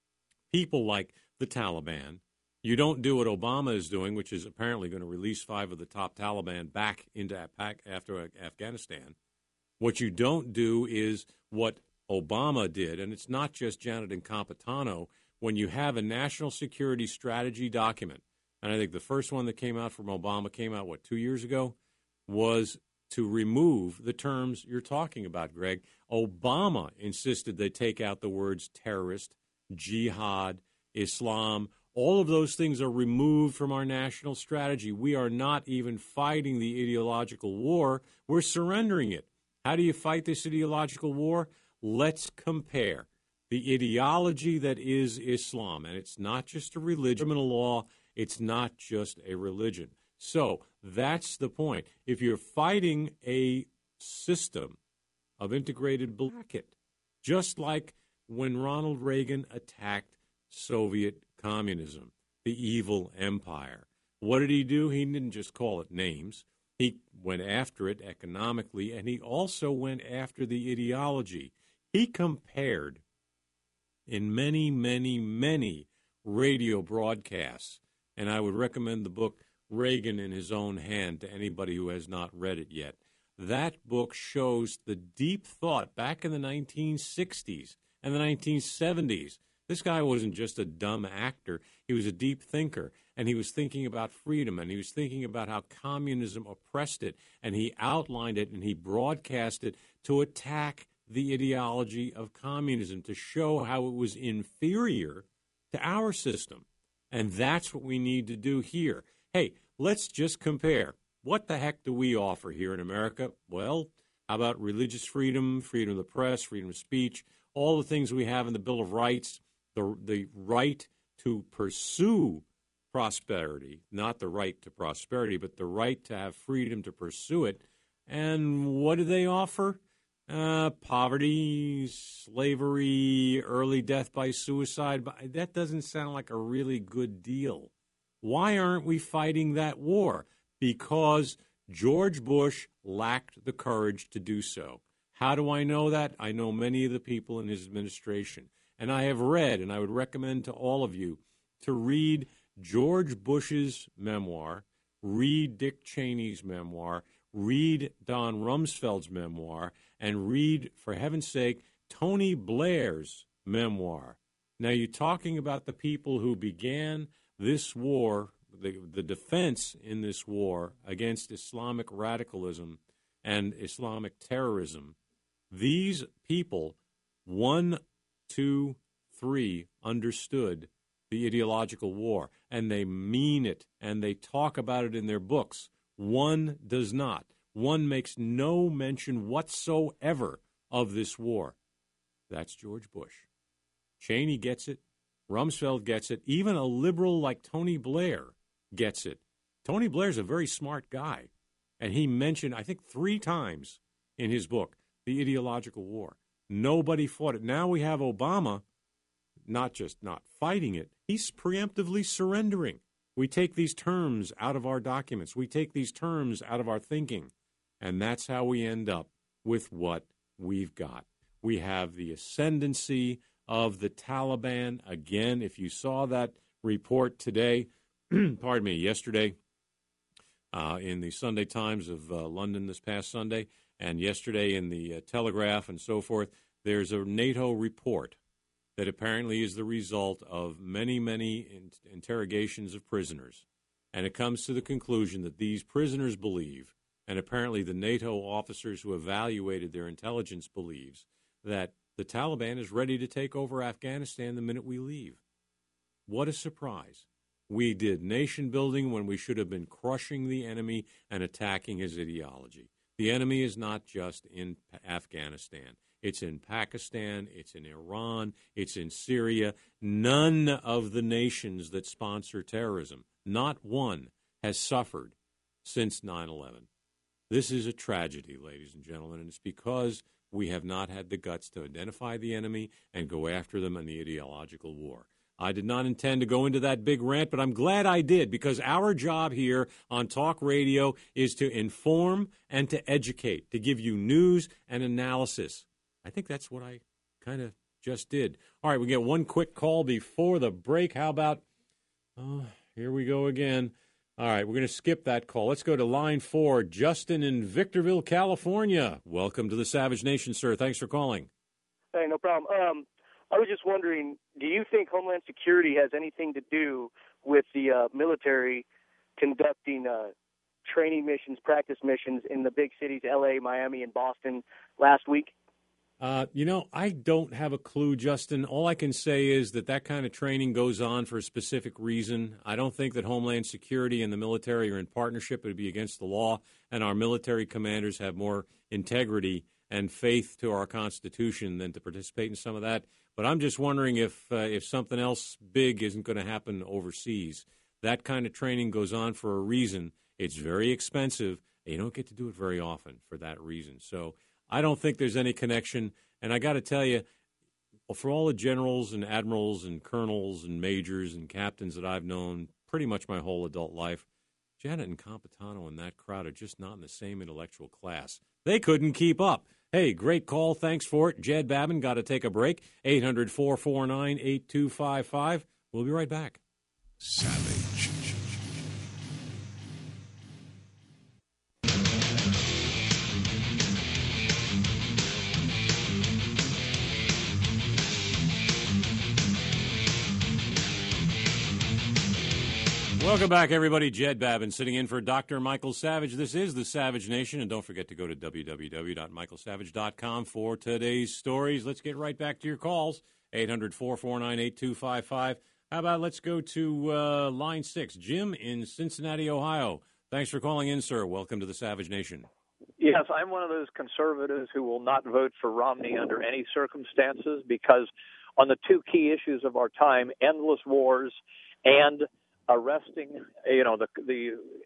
people like the Taliban, you don't do what Obama is doing, which is apparently going to release five of the top Taliban back into after Afghanistan. What you don't do is what Obama did, and it's not just Janet Incompetano. When you have a national security strategy document, and I think the first one that came out from Obama came out, what, two years ago, was to remove the terms you're talking about, Greg. Obama insisted they take out the words terrorist, jihad, Islam. All of those things are removed from our national strategy. We are not even fighting the ideological war. We're surrendering it. How do you fight this ideological war? Let's compare the ideology that is Islam. And it's not just a religion. Criminal law, it's not just a religion. So that's the point. If you're fighting a system of integrated bracket, just like when Ronald Reagan attacked Soviet communism, the evil empire. What did he do? He didn't just call it names. He went after it economically, and he also went after the ideology. He compared in many, many, many radio broadcasts, and I would recommend the book Reagan in His Own Hand to anybody who has not read it yet. That book shows the deep thought back in the nineteen sixties and the nineteen seventies. This guy wasn't just a dumb actor. He was a deep thinker, and he was thinking about freedom, and he was thinking about how communism oppressed it, and he outlined it, and he broadcast it to attack the ideology of communism, to show how it was inferior to our system. And that's what we need to do here. Hey, let's just compare. What the heck do we offer here in America? Well, how about religious freedom, freedom of the press, freedom of speech, all the things we have in the Bill of Rights, the the right to pursue prosperity, not the right to prosperity, but the right to have freedom to pursue it. And what do they offer? Uh, poverty, slavery, early death by suicide. That doesn't sound like a really good deal. Why aren't we fighting that war? Because George Bush lacked the courage to do so. How do I know that? I know many of the people in his administration. And I have read, and I would recommend to all of you to read George Bush's memoir, read Dick Cheney's memoir, read Don Rumsfeld's memoir, and read, for heaven's sake, Tony Blair's memoir. Now, you're talking about the people who began this war, the, the defense in this war against Islamic radicalism and Islamic terrorism. These people, one, two, three, understood the ideological war, and they mean it, and they talk about it in their books. One does not. One makes no mention whatsoever of this war. That's George Bush. Cheney gets it. Rumsfeld gets it. Even a liberal like Tony Blair gets it. Tony Blair's a very smart guy, and he mentioned, I think, three times in his book, the ideological war. Nobody fought it. Now we have Obama not just not fighting it, he's preemptively surrendering. We take these terms out of our documents. We take these terms out of our thinking. And that's how we end up with what we've got. We have the ascendancy of the Taliban. Again, if you saw that report today, pardon me, yesterday uh, in the Sunday Times of uh, London this past Sunday, and yesterday in the uh, Telegraph and so forth, there's a NATO report that apparently is the result of many, many in- interrogations of prisoners. And it comes to the conclusion that these prisoners believe, and apparently the NATO officers who evaluated their intelligence believes, that the Taliban is ready to take over Afghanistan the minute we leave. What a surprise. We did nation building when we should have been crushing the enemy and attacking his ideology. The enemy is not just in Afghanistan. It's in Pakistan, it's in Iran, it's in Syria. None of the nations that sponsor terrorism, not one, has suffered since nine eleven. This is a tragedy, ladies and gentlemen, and it's because we have not had the guts to identify the enemy and go after them in the ideological war. I did not intend to go into that big rant, but I'm glad I did, because our job here on Talk Radio is to inform and to educate, to give you news and analysis. I think that's what I kind of just did. All right, we get one quick call before the break. How about, oh, here we go again. All right, we're going to skip that call. Let's go to line four, Justin in Victorville, California. Welcome to the Savage Nation, sir. Thanks for calling. Hey, no problem. Um, I was just wondering, do you think Homeland Security has anything to do with the uh, military conducting uh, training missions, practice missions in the big cities, L A, Miami, and Boston last week? Uh, you know, I don't have a clue, Justin. All I can say is that that kind of training goes on for a specific reason. I don't think that Homeland Security and the military are in partnership. It would be against the law, and our military commanders have more integrity and faith to our Constitution than to participate in some of that. But I'm just wondering if uh, if something else big isn't going to happen overseas. That kind of training goes on for a reason. It's very expensive, and you don't get to do it very often for that reason. So I don't think there's any connection. And I got to tell you, Well, for all the generals and admirals and colonels and majors and captains that I've known pretty much my whole adult life, Janet and Compitano and that crowd are just not in the same intellectual class. They couldn't keep up. Hey, great call. Thanks for it. Jed Babin, got to take a break. eight hundred, four four nine, eight two five five. We'll be right back. Savage. Welcome back, everybody. Jed Babin sitting in for Doctor Michael Savage. This is the Savage Nation, and don't forget to go to w w w dot michael savage dot com for today's stories. Let's get right back to your calls, eight hundred, four four nine, eight two five five. How about let's go to uh, line six, Jim in Cincinnati, Ohio. Thanks for calling in, sir. Welcome to the Savage Nation. Yes, I'm one of those conservatives who will not vote for Romney under any circumstances because on the two key issues of our time, endless wars and arresting, you know, the the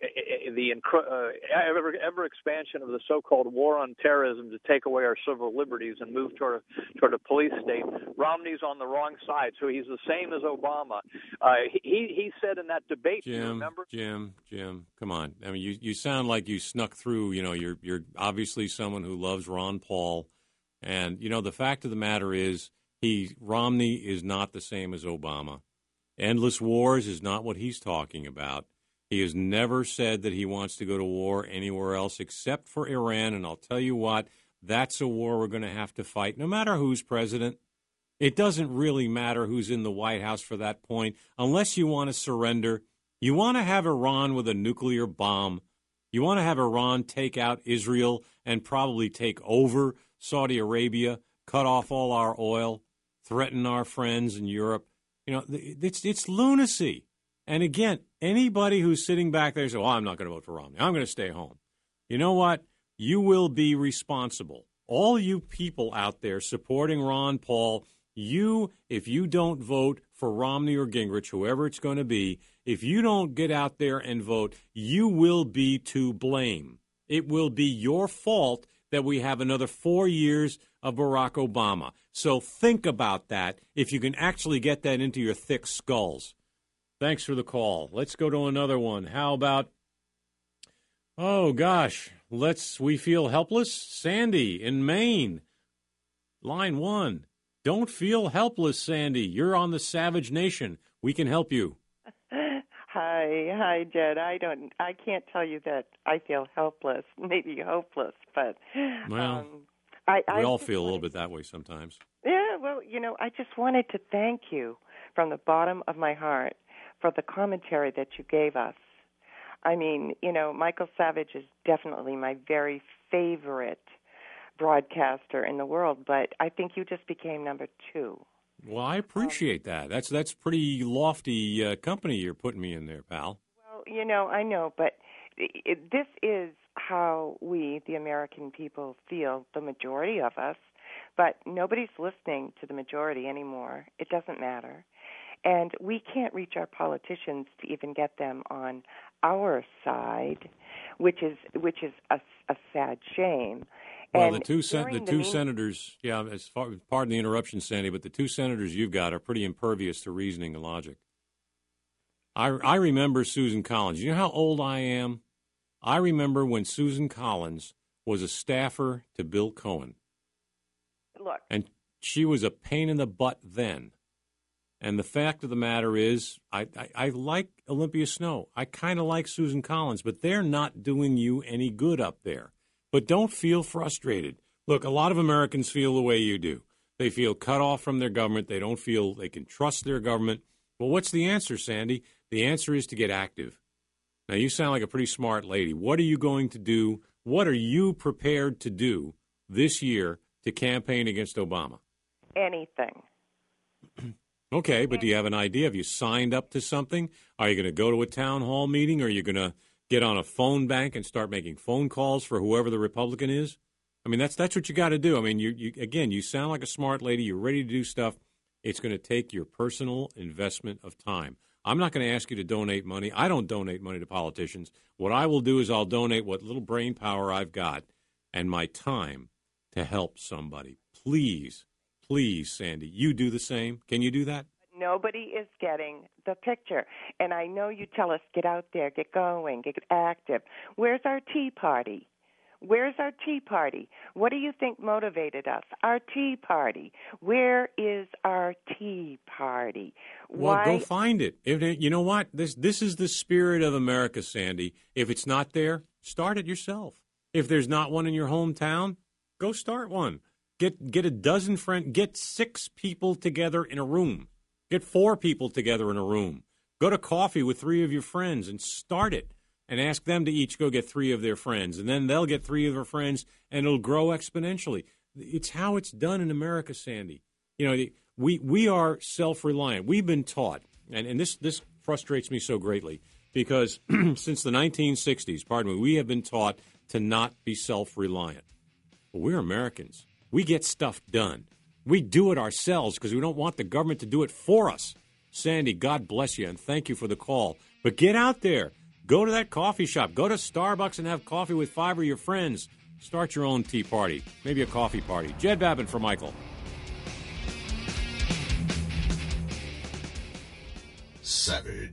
the uh, ever, ever expansion of the so-called war on terrorism to take away our civil liberties and move toward a, toward a police state. Romney's on the wrong side, so he's the same as Obama. Uh, he he said in that debate, Jim, you remember? Jim, Jim, come on. I mean, you, you sound like you snuck through. You know, you're you're obviously someone who loves Ron Paul, and you know the fact of the matter is, he Romney is not the same as Obama. Endless wars is not what he's talking about. He has never said that he wants to go to war anywhere else except for Iran, and I'll tell you what, that's a war we're going to have to fight, no matter who's president. It doesn't really matter who's in the White House for that point, unless you want to surrender. You want to have Iran with a nuclear bomb. You want to have Iran take out Israel and probably take over Saudi Arabia, cut off all our oil, threaten our friends in Europe. You know, it's it's lunacy. And again, anybody who's sitting back there says, well, I'm not going to vote for Romney. I'm going to stay home. You know what? You will be responsible. All you people out there supporting Ron Paul, you, if you don't vote for Romney or Gingrich, whoever it's going to be, if you don't get out there and vote, you will be to blame. It will be your fault that we have another four years of Barack Obama. So think about that if you can actually get that into your thick skulls. Thanks for the call. Let's go to another one. How about, oh, gosh, let's, we feel helpless? Sandy in Maine, line one. Don't feel helpless, Sandy. You're on the Savage Nation. We can help you. Hi, hi, Jed. I don't, I can't tell you that I feel helpless, maybe hopeless, but well, um, I, we I all feel a little bit that way sometimes. Yeah, well, you know, I just wanted to thank you from the bottom of my heart for the commentary that you gave us. I mean, you know, Michael Savage is definitely my very favorite broadcaster in the world, but I think you just became number two. Well, I appreciate um, that. That's that's pretty lofty uh, company you're putting me in there, pal. Well, you know, I know, but it, this is how we, the American people, feel, the majority of us, but nobody's listening to the majority anymore. It doesn't matter. And we can't reach our politicians to even get them on our side, which is which is a, a sad shame. Well, and the two sen- the the two mean- senators, yeah, as far, pardon the interruption, Sandy, but the two senators you've got are pretty impervious to reasoning and logic. I, I remember Susan Collins. You know how old I am? I remember when Susan Collins was a staffer to Bill Cohen. Look. And she was a pain in the butt then. And the fact of the matter is, I, I, I like Olympia Snowe. I kind of like Susan Collins, but they're not doing you any good up there. But don't feel frustrated. Look, a lot of Americans feel the way you do. They feel cut off from their government. They don't feel they can trust their government. Well, what's the answer, Sandy? The answer is to get active. Now, you sound like a pretty smart lady. What are you going to do? What are you prepared to do this year to campaign against Obama? Anything. Okay, but do you have an idea? Have you signed up to something? Are you going to go to a town hall meeting? Are you going to get on a phone bank and start making phone calls for whoever the Republican is? I mean, that's that's what you got to do. I mean, you, you again, you sound like a smart lady. You're ready to do stuff. It's going to take your personal investment of time. I'm not going to ask you to donate money. I don't donate money to politicians. What I will do is I'll donate what little brain power I've got and my time to help somebody. Please, please, Sandy, you do the same. Can you do that? Nobody is getting the picture. And I know you tell us, get out there, get going, get active. Where's our Tea Party? Where's our Tea Party? What do you think motivated us? Our Tea Party. Where is our Tea Party? Well, Why? go find it. If, you know what? This this is the spirit of America, Sandy. If it's not there, start it yourself. If there's not one in your hometown, go start one. Get get a dozen friends. Get six people together in a room. Get four people together in a room. Go to coffee with three of your friends and start it. And ask them to each go get three of their friends. And then they'll get three of their friends, and it'll grow exponentially. It's how it's done in America, Sandy. You know, we we are self-reliant. We've been taught, and, and this, this frustrates me so greatly, because since the nineteen sixties, pardon me, we have been taught to not be self-reliant. But we're Americans. We get stuff done. We do it ourselves because we don't want the government to do it for us. Sandy, God bless you, and thank you for the call. But get out there. Go to that coffee shop. Go to Starbucks and have coffee with five of your friends. Start your own tea party, maybe a coffee party. Jed Babin for Michael. Savage.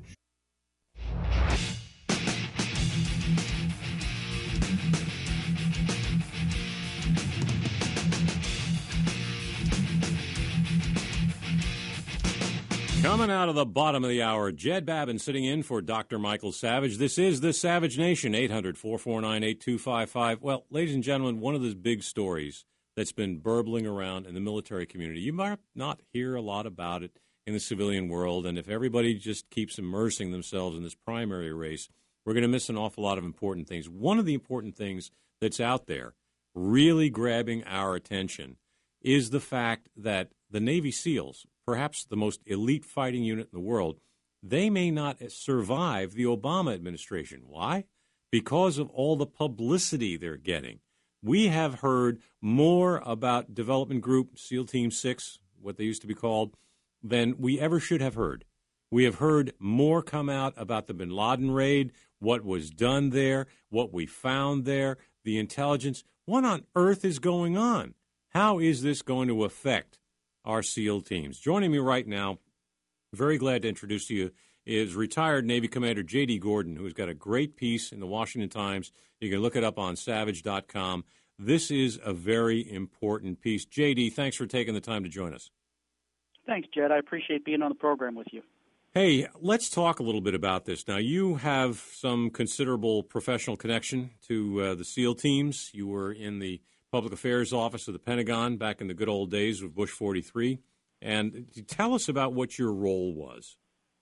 Coming out of the bottom of the hour, Jed Babin sitting in for Doctor Michael Savage. This is the Savage Nation, eight hundred, four four nine, eight two five five. Well, ladies and gentlemen, one of the big stories that's been burbling around in the military community, you might not hear a lot about it in the civilian world, and if everybody just keeps immersing themselves in this primary race, we're going to miss an awful lot of important things. One of the important things that's out there really grabbing our attention is the fact that the Navy SEALs, perhaps the most elite fighting unit in the world, they may not survive the Obama administration. Why? Because of all the publicity they're getting. We have heard more about Development Group, SEAL Team six, what they used to be called, than we ever should have heard. We have heard more come out about the bin Laden raid, what was done there, what we found there, the intelligence. What on earth is going on? How is this going to affect our SEAL teams? Joining me right now, very glad to introduce to you, is retired Navy Commander J D. Gordon, who's got a great piece in the Washington Times. You can look it up on savage dot com. This is a very important piece. J D, thanks for taking the time to join us. Thanks, Jed. I appreciate being on the program with you. Hey, let's talk a little bit about this. Now, you have some considerable professional connection to uh, the SEAL teams. You were in the Public Affairs Office of the Pentagon back in the good old days of Bush forty-three. And tell us about what your role was.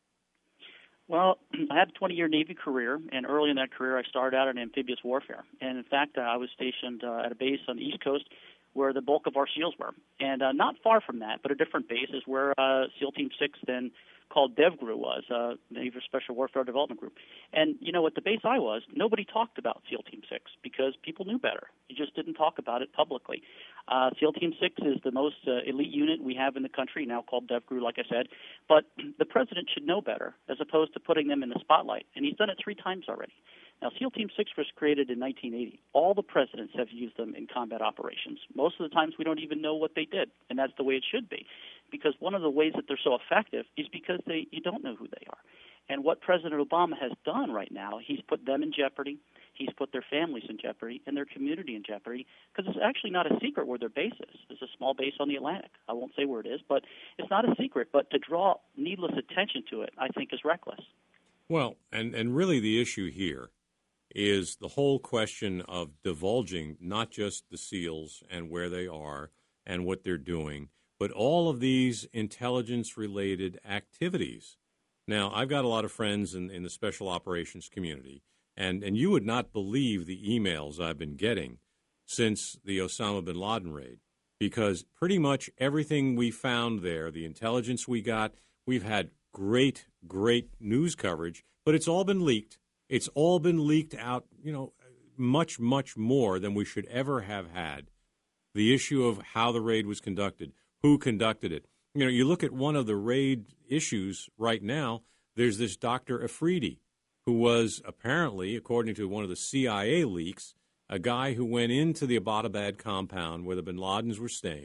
Well, I had a twenty-year Navy career, and early in that career I started out in amphibious warfare. And, in fact, uh, I was stationed uh, at a base on the East Coast where the bulk of our SEALs were. And uh, not far from that, but a different base is where uh, SEAL Team six, then called DevGRU, was, uh, Navy Special Warfare Development Group. And, you know, at the base I was, nobody talked about SEAL Team six because people knew better. You just didn't talk about it publicly. Uh, SEAL Team six is the most uh, elite unit we have in the country, now called DevGRU, like I said. But the president should know better as opposed to putting them in the spotlight. And he's done it three times already. Now, SEAL Team six was created in nineteen eighty. All the presidents have used them in combat operations. Most of the times we don't even know what they did, and that's the way it should be. Because one of the ways that they're so effective is because they you don't know who they are. And what President Obama has done right now, he's put them in jeopardy, he's put their families in jeopardy, and their community in jeopardy, because it's actually not a secret where their base is. It's a small base on the Atlantic. I won't say where it is, but it's not a secret. But to draw needless attention to it, I think, is reckless. Well, and, and really the issue here is the whole question of divulging not just the SEALs and where they are and what they're doing, but all of these intelligence-related activities. Now, I've got a lot of friends in, in the special operations community, and, and you would not believe the emails I've been getting since the Osama bin Laden raid, because pretty much everything we found there, the intelligence we got, we've had great, great news coverage, but it's all been leaked. It's all been leaked out, you know, much, much more than we should ever have had. The issue of how the raid was conducted, who conducted it. You know, you look at one of the raid issues right now, there's this Doctor Afridi, who was apparently, according to one of the C I A leaks, a guy who went into the Abbottabad compound where the bin Ladens were staying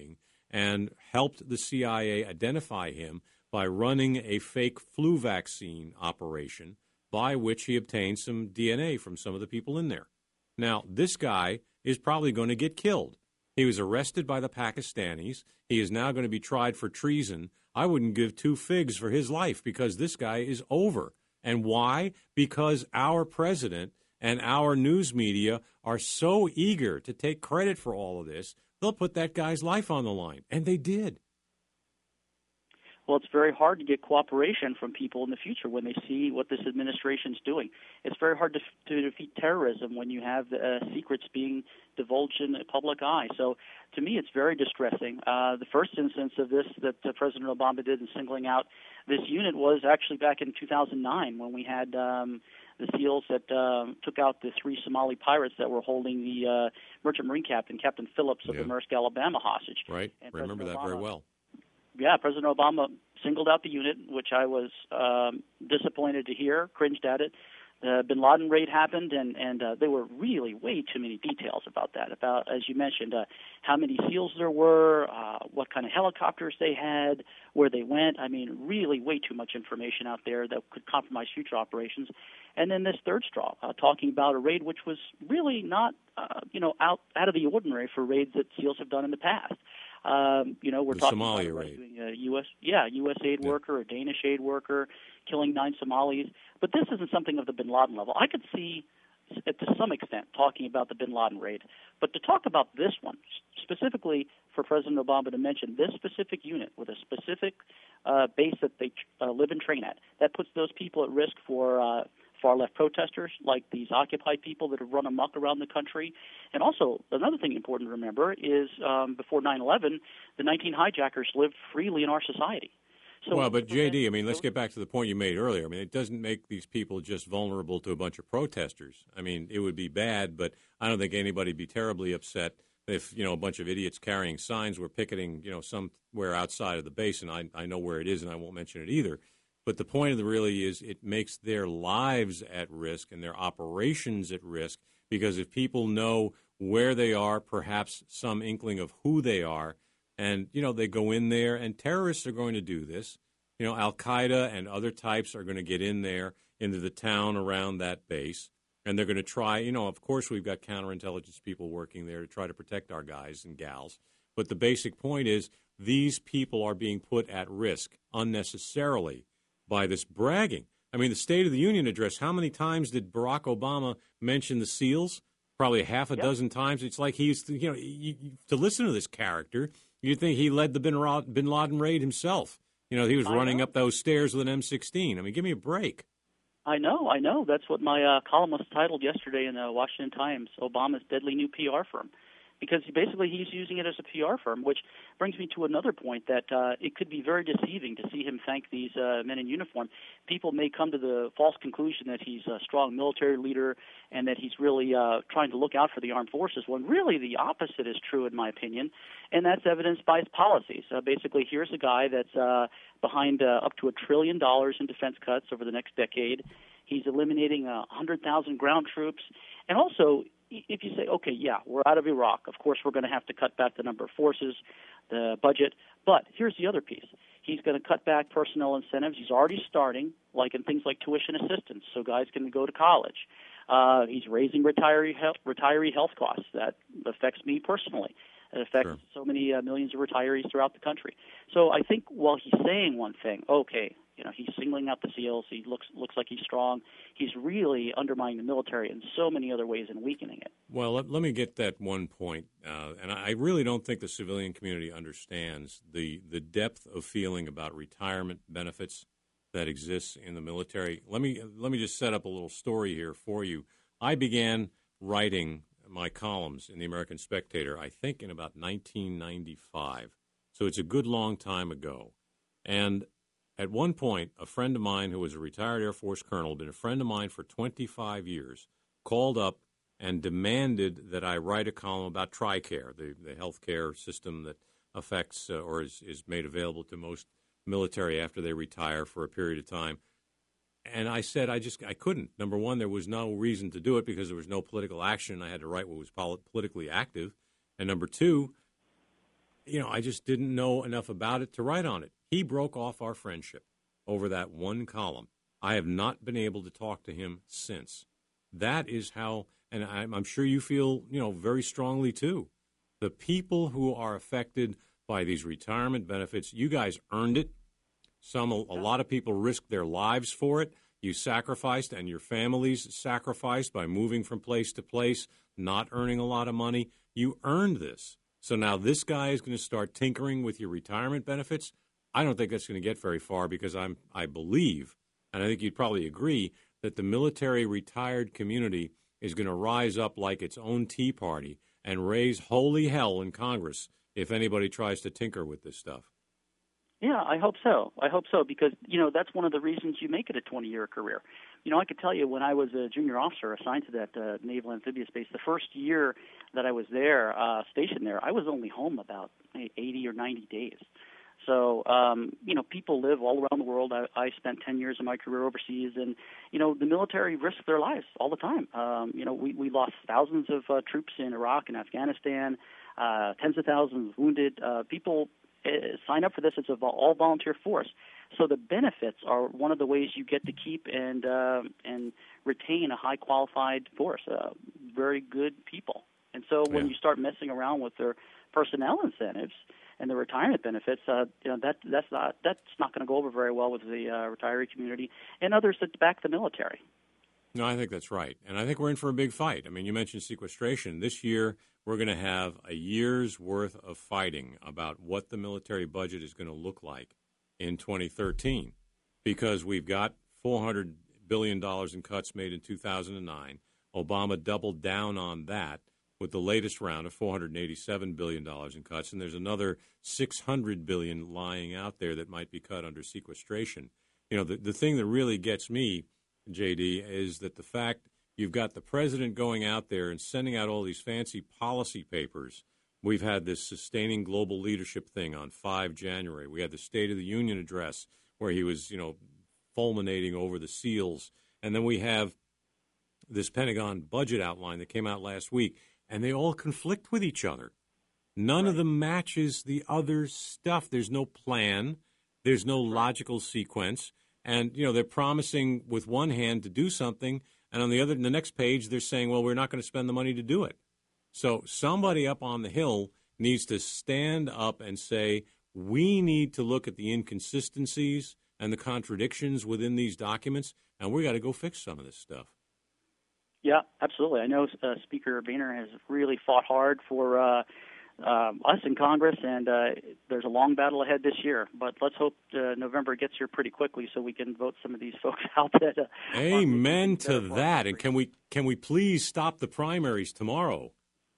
and helped the C I A identify him by running a fake flu vaccine operation by which he obtained some D N A from some of the people in there. Now, this guy is probably going to get killed. He was arrested by the Pakistanis. He is now going to be tried for treason. I wouldn't give two figs for his life because this guy is over. And why? Because our president and our news media are so eager to take credit for all of this, they'll put that guy's life on the line. And they did. Well, it's very hard to get cooperation from people in the future when they see what this administration's doing. It's very hard to, to defeat terrorism when you have uh, secrets being divulged in the public eye. So, to me, it's very distressing. Uh, the first instance of this that uh, President Obama did in singling out this unit was actually back in two thousand nine when we had um, the SEALs that um, took out the three Somali pirates that were holding the uh, merchant marine captain, Captain Phillips of Yeah. the Maersk, Alabama, hostage. Right. And Remember President that Obama, very well. Yeah, President Obama singled out the unit, which I was um, disappointed to hear, cringed at it. The bin Laden raid happened, and, and uh, there were really way too many details about that, about, as you mentioned, uh, how many SEALs there were, uh, what kind of helicopters they had, where they went. I mean, really way too much information out there that could compromise future operations. And then this third straw, uh, talking about a raid which was really not, uh, you know, out, out of the ordinary for raids that SEALs have done in the past. Um, you know, we're The talking Somalia about raid. rescuing a U S, yeah, U S aid worker, a Danish aid worker, killing nine Somalis. But this isn't something of the bin Laden level. I could see, uh, to some extent, talking about the bin Laden raid. But to talk about this one, specifically for President Obama to mention this specific unit with a specific uh, base that they uh, live and train at, that puts those people at risk for uh, far-left protesters like these Occupy people that have run amok around the country. And also, another thing important to remember is um, before nine eleven, the nineteen hijackers lived freely in our society. So well, but J D, I mean, let's get back to the point you made earlier. I mean, it doesn't make these people just vulnerable to a bunch of protesters. I mean, it would be bad, but I don't think anybody would be terribly upset if, you know, a bunch of idiots carrying signs were picketing, you know, somewhere outside of the base, and I, I know where it is, and I won't mention it either. But the point of the really is it makes their lives at risk and their operations at risk, because if people know where they are, perhaps some inkling of who they are, and, you know, they go in there, and terrorists are going to do this. You know, Al-Qaeda and other types are going to get in there into the town around that base, and they're going to try, you know, of course we've got counterintelligence people working there to try to protect our guys and gals. But the basic point is these people are being put at risk unnecessarily by this bragging. I mean, the State of the Union address, how many times did Barack Obama mention the SEALs? Probably a half a yep. dozen times. It's like he's, you know, you, you, to listen to this character, you'd think he led the bin, bin Laden raid himself. You know, he was I running know. up those stairs with an M sixteen. I mean, give me a break. I know, I know. That's what my uh, column was titled yesterday in the Washington Times, Obama's Deadly New P R Firm. Because basically he's using it as a P R firm, which brings me to another point that uh, it could be very deceiving to see him thank these uh, men in uniform. People may come to the false conclusion that he's a strong military leader and that he's really uh, trying to look out for the armed forces, when really the opposite is true, in my opinion, and that's evidenced by his policies. Uh, basically, here's a guy that's uh, behind uh, up to a trillion dollars in defense cuts over the next decade. He's eliminating uh, one hundred thousand ground troops, and also if you say, okay, yeah, we're out of Iraq, of course we're going to have to cut back the number of forces, the budget, but here's the other piece. He's going to cut back personnel incentives. He's already starting, like in things like tuition assistance, so guys can go to college. Uh, he's raising retiree health, retiree health costs. That affects me personally. It affects sure. so many uh, millions of retirees throughout the country. So I think while he's saying one thing, okay, you know, he's singling out the SEALs, he looks looks like he's strong, he's really undermining the military in so many other ways and weakening it. Well, let, let me get that one point, uh, and I really don't think the civilian community understands the, the depth of feeling about retirement benefits that exists in the military. Let me let me just set up a little story here for you. I began writing my columns in the American Spectator, I think, in about nineteen ninety-five. So it's a good long time ago. And at one point, a friend of mine who was a retired Air Force colonel, been a friend of mine for twenty-five years, called up and demanded that I write a column about TRICARE, the, the health care system that affects uh, or is, is made available to most military after they retire for a period of time. And I said I just I couldn't. Number one, there was no reason to do it because there was no political action. I had to write what was pol- politically active. And number two, you know, I just didn't know enough about it to write on it. He broke off our friendship over that one column. I have not been able to talk to him since. That is how, and I'm, I'm sure you feel, you know, very strongly too. The people who are affected by these retirement benefits, you guys earned it. Some, a, a lot of people risked their lives for it. You sacrificed, and your families sacrificed by moving from place to place, not earning a lot of money. You earned this. So now this guy is going to start tinkering with your retirement benefits. I don't think that's going to get very far because I'm, I believe, and I think you'd probably agree, that the military retired community is going to rise up like its own Tea Party and raise holy hell in Congress if anybody tries to tinker with this stuff. Yeah, I hope so. I hope so because, you know, that's one of the reasons you make it a twenty-year career. You know, I could tell you when I was a junior officer assigned to that uh, Naval Amphibious Base, the first year that I was there, uh, stationed there, I was only home about eighty or ninety days. So, um, you know, people live all around the world. I, I spent ten years of my career overseas, and, you know, the military risks their lives all the time. Um, you know, we, we lost thousands of uh, troops in Iraq and Afghanistan, uh, tens of thousands wounded. Uh, people uh, sign up for this. It's an all-volunteer force. So the benefits are one of the ways you get to keep and uh, and retain a high-qualified force, uh, very good people. And so when Yeah. you start messing around with their personnel incentives and the retirement benefits, uh, you know that that's not that's not going to go over very well with the uh, retiree community and others that back the military. No, I think that's right. And I think we're in for a big fight. I mean, you mentioned sequestration. This year, we're going to have a year's worth of fighting about what the military budget is going to look like in twenty thirteen because we've got four hundred billion dollars in cuts made in two thousand nine. Obama doubled down on that with the latest round of four hundred eighty-seven billion dollars in cuts, and there's another six hundred billion dollars lying out there that might be cut under sequestration. You know, the, the thing that really gets me, J D, is that the fact you've got the president going out there and sending out all these fancy policy papers. We've had this sustaining global leadership thing on the fifth of January. We had the State of the Union address where he was, you know, fulminating over the SEALs. And then we have this Pentagon budget outline that came out last week, and they all conflict with each other. None right. of them matches the other stuff. There's no plan. There's no logical sequence. And, you know, they're promising with one hand to do something, and on the other, the next page, they're saying, well, we're not going to spend the money to do it. So somebody up on the Hill needs to stand up and say, we need to look at the inconsistencies and the contradictions within these documents, and we got to go fix some of this stuff. Yeah, absolutely. I know uh, Speaker Boehner has really fought hard for uh, um, us in Congress, and uh, there's a long battle ahead this year. But let's hope uh, November gets here pretty quickly so we can vote some of these folks out. That, uh, Amen to that. And can we can we please stop the primaries tomorrow?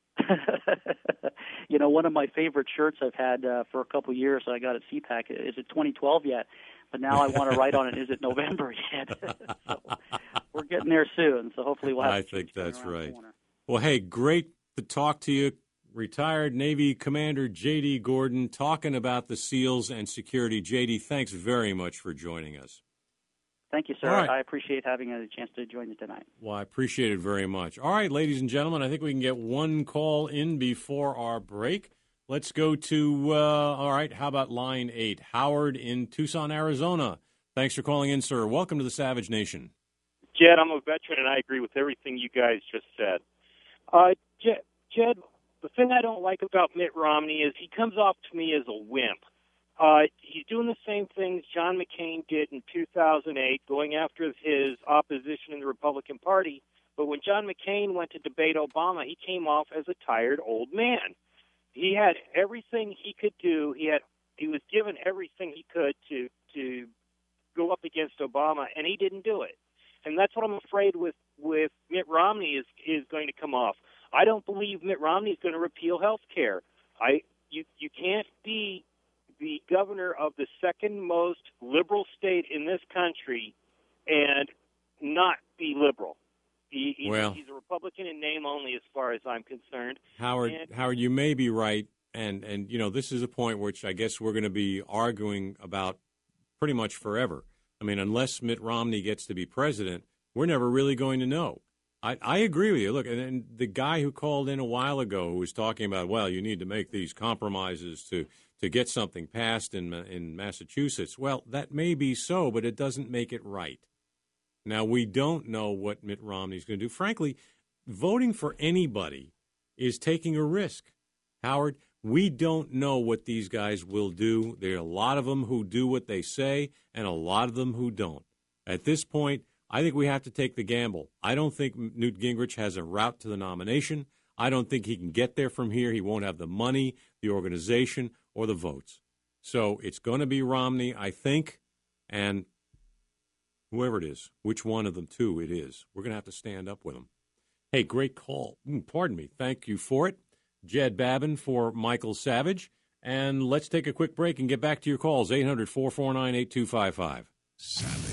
You know, one of my favorite shirts I've had uh, for a couple of years that I got at C PAC, is it twenty twelve yet? But now I want to write on it, is it November yet? So we're getting there soon, so hopefully we'll have I think that's right. Well, hey, great to talk to you. Retired Navy Commander J D. Gordon talking about the SEALs and security. J D, thanks very much for joining us. Thank you, sir. Right. I appreciate having a chance to join you tonight. Well, I appreciate it very much. All right, ladies and gentlemen, I think we can get one call in before our break. Let's go to, uh, all right, how about line eight? Howard in Tucson, Arizona. Thanks for calling in, sir. Welcome to the Savage Nation. Jed, I'm a veteran, and I agree with everything you guys just said. Uh, Jed, Jed, the thing I don't like about Mitt Romney is he comes off to me as a wimp. Uh, he's doing the same things John McCain did in two thousand eight, going after his opposition in the Republican Party. But when John McCain went to debate Obama, he came off as a tired old man. He had everything he could do. He had he was given everything he could to to go up against Obama, and he didn't do it. And that's what I'm afraid with, with Mitt Romney is is going to come off. I don't believe Mitt Romney is going to repeal health care. I you you can't be the governor of the second most liberal state in this country and not be liberal. He, he, well, he's a Republican in name only as far as I'm concerned. Howard, and, Howard, you may be right, and, and, you know, this is a point which I guess we're going to be arguing about pretty much forever. I mean, unless Mitt Romney gets to be president, we're never really going to know. I, I agree with you. Look, and, and the guy who called in a while ago who was talking about, well, you need to make these compromises to, to get something passed in in Massachusetts. Well, that may be so, but it doesn't make it right. Now, we don't know what Mitt Romney's going to do. Frankly, voting for anybody is taking a risk. Howard, we don't know what these guys will do. There are a lot of them who do what they say and a lot of them who don't. At this point, I think we have to take the gamble. I don't think Newt Gingrich has a route to the nomination. I don't think he can get there from here. He won't have the money, the organization, or the votes. So it's going to be Romney, I think, and whoever it is, which one of them two it is, we're going to have to stand up with him. Hey, great call. Mm, pardon me. Thank you for it. Jed Babin for Michael Savage. And let's take a quick break and get back to your calls. eight hundred, four four nine, eight two five five. Savage.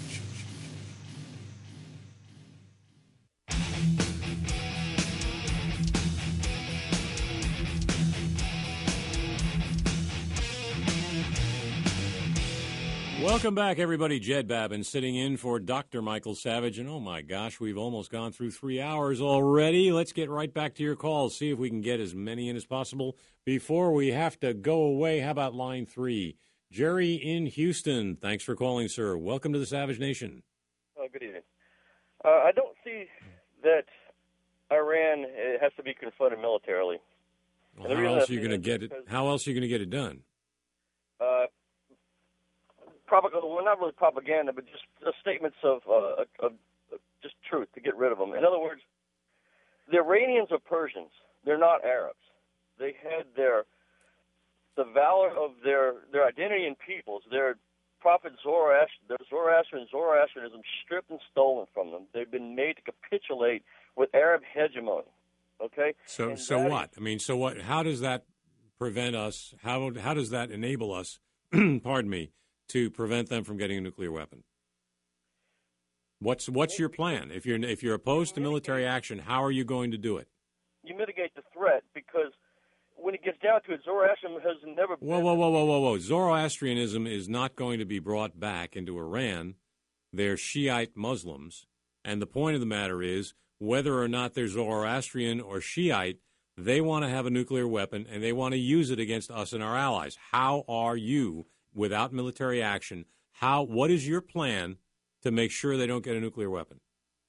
Welcome back, everybody. Jed Babin sitting in for Doctor Michael Savage. And, oh, my gosh, we've almost gone through three hours already. Let's get right back to your calls, see if we can get as many in as possible before we have to go away. How about line three? Jerry in Houston. Thanks for calling, sir. Welcome to the Savage Nation. Oh, good evening. Uh, I don't see that Iran uh, has to be confronted militarily. Well, how else are you going to get it? How else are you going to get it done? Uh, propaganda, well, not really propaganda, but just uh, statements of, uh, of, of just truth to get rid of them. In other words, the Iranians are Persians. They're not Arabs. They had their the valor of their their identity and peoples. Their prophet Zoroaster, their Zoroaster and Zoroastrianism stripped and stolen from them. They've been made to capitulate with Arab hegemony. Okay. So and so what? Is, I mean, so what? How does that prevent us? How how does that enable us? pardon me. To prevent them from getting a nuclear weapon. What's what's your plan? If you're if you're opposed to military action, how are you going to do it? You mitigate the threat because when it gets down to it, Zoroastrianism has never been... Whoa, whoa, whoa, whoa, whoa, whoa. Zoroastrianism is not going to be brought back into Iran. They're Shiite Muslims. And the point of the matter is, whether or not they're Zoroastrian or Shiite, they want to have a nuclear weapon, and they want to use it against us and our allies. How are you, without military action, how? What is your plan to make sure they don't get a nuclear weapon?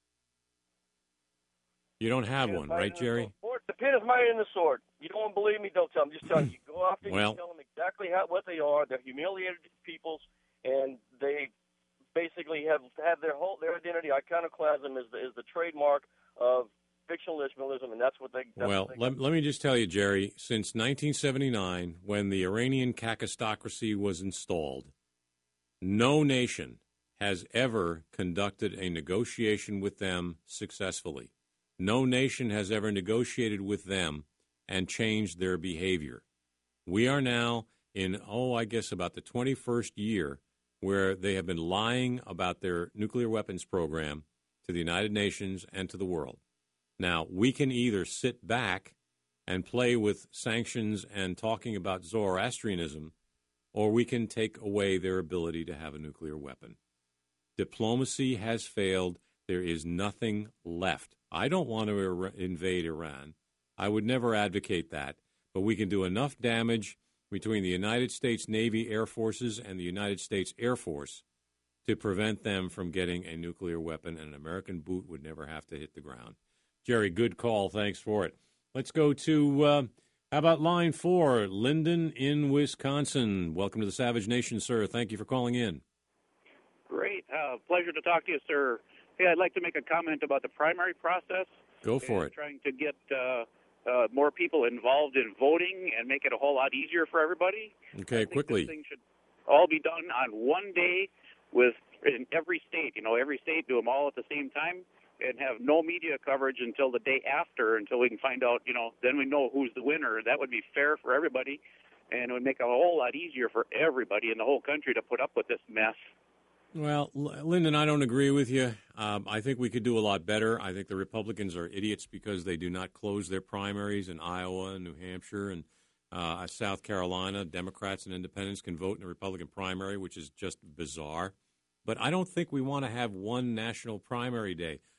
You don't have one, right, Jerry? The pin is mightier than the sword. You don't want to believe me? Don't tell them. Just tell them. You go after well, you tell them exactly how, what they are. They're humiliated peoples, and they basically have have their whole their identity. Iconoclasm is the is the trademark of fictionalism, and that's what they. That's well, what they let, let me just tell you, Jerry. Since nineteen seventy-nine, when the Iranian kakistocracy was installed, no nation has ever conducted a negotiation with them successfully. No nation has ever negotiated with them and changed their behavior. We are now in, oh, I guess about the twenty-first year where they have been lying about their nuclear weapons program to the United Nations and to the world. Now, we can either sit back and play with sanctions and talking about Zoroastrianism, or we can take away their ability to have a nuclear weapon. Diplomacy has failed. There is nothing left. I don't want to ir- invade Iran. I would never advocate that. But we can do enough damage between the United States Navy Air Forces and the United States Air Force to prevent them from getting a nuclear weapon, and an American boot would never have to hit the ground. Jerry, good call. Thanks for it. Let's go to, uh, how about line four, Lyndon in Wisconsin. Welcome to the Savage Nation, sir. Thank you for calling in. Great. Uh, pleasure to talk to you, sir. Hey, I'd like to make a comment about the primary process. Go for it. Trying to get uh, uh, more people involved in voting and make it a whole lot easier for everybody. Okay, quickly. This thing should all be done on one day with in every state. You know, every state do them all at the same time and have no media coverage until the day after, until we can find out, you know, then we know who's the winner. That would be fair for everybody, and it would make it a whole lot easier for everybody in the whole country to put up with this mess. Well, Lyndon, I don't agree with you. Um, I think we could do a lot better. I think the Republicans are idiots because they do not close their primaries in Iowa and New Hampshire and uh, South Carolina. Democrats and independents can vote in a Republican primary, which is just bizarre. But I don't think we want to have one national primary day.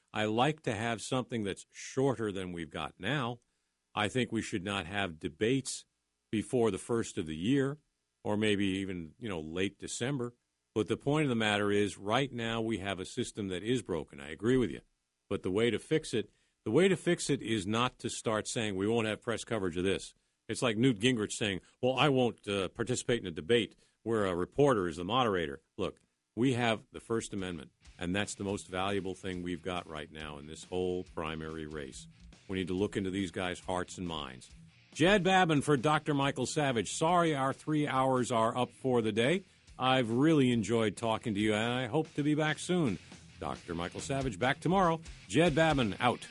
I like to have something that's shorter than we've got now. I think we should not have debates before the first of the year or maybe even, you know, late December. But the point of the matter is right now we have a system that is broken. I agree with you. But the way to fix it, the way to fix it is not to start saying we won't have press coverage of this. It's like Newt Gingrich saying, well, I won't uh, participate in a debate where a reporter is the moderator. Look, we have the First Amendment, and that's the most valuable thing we've got right now in this whole primary race. We need to look into these guys' hearts and minds. Jed Babin for Doctor Michael Savage. Sorry our three hours are up for the day. I've really enjoyed talking to you, and I hope to be back soon. Doctor Michael Savage back tomorrow. Jed Babin out.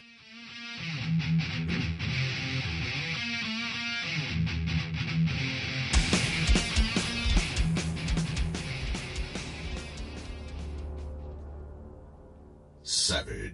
Savage.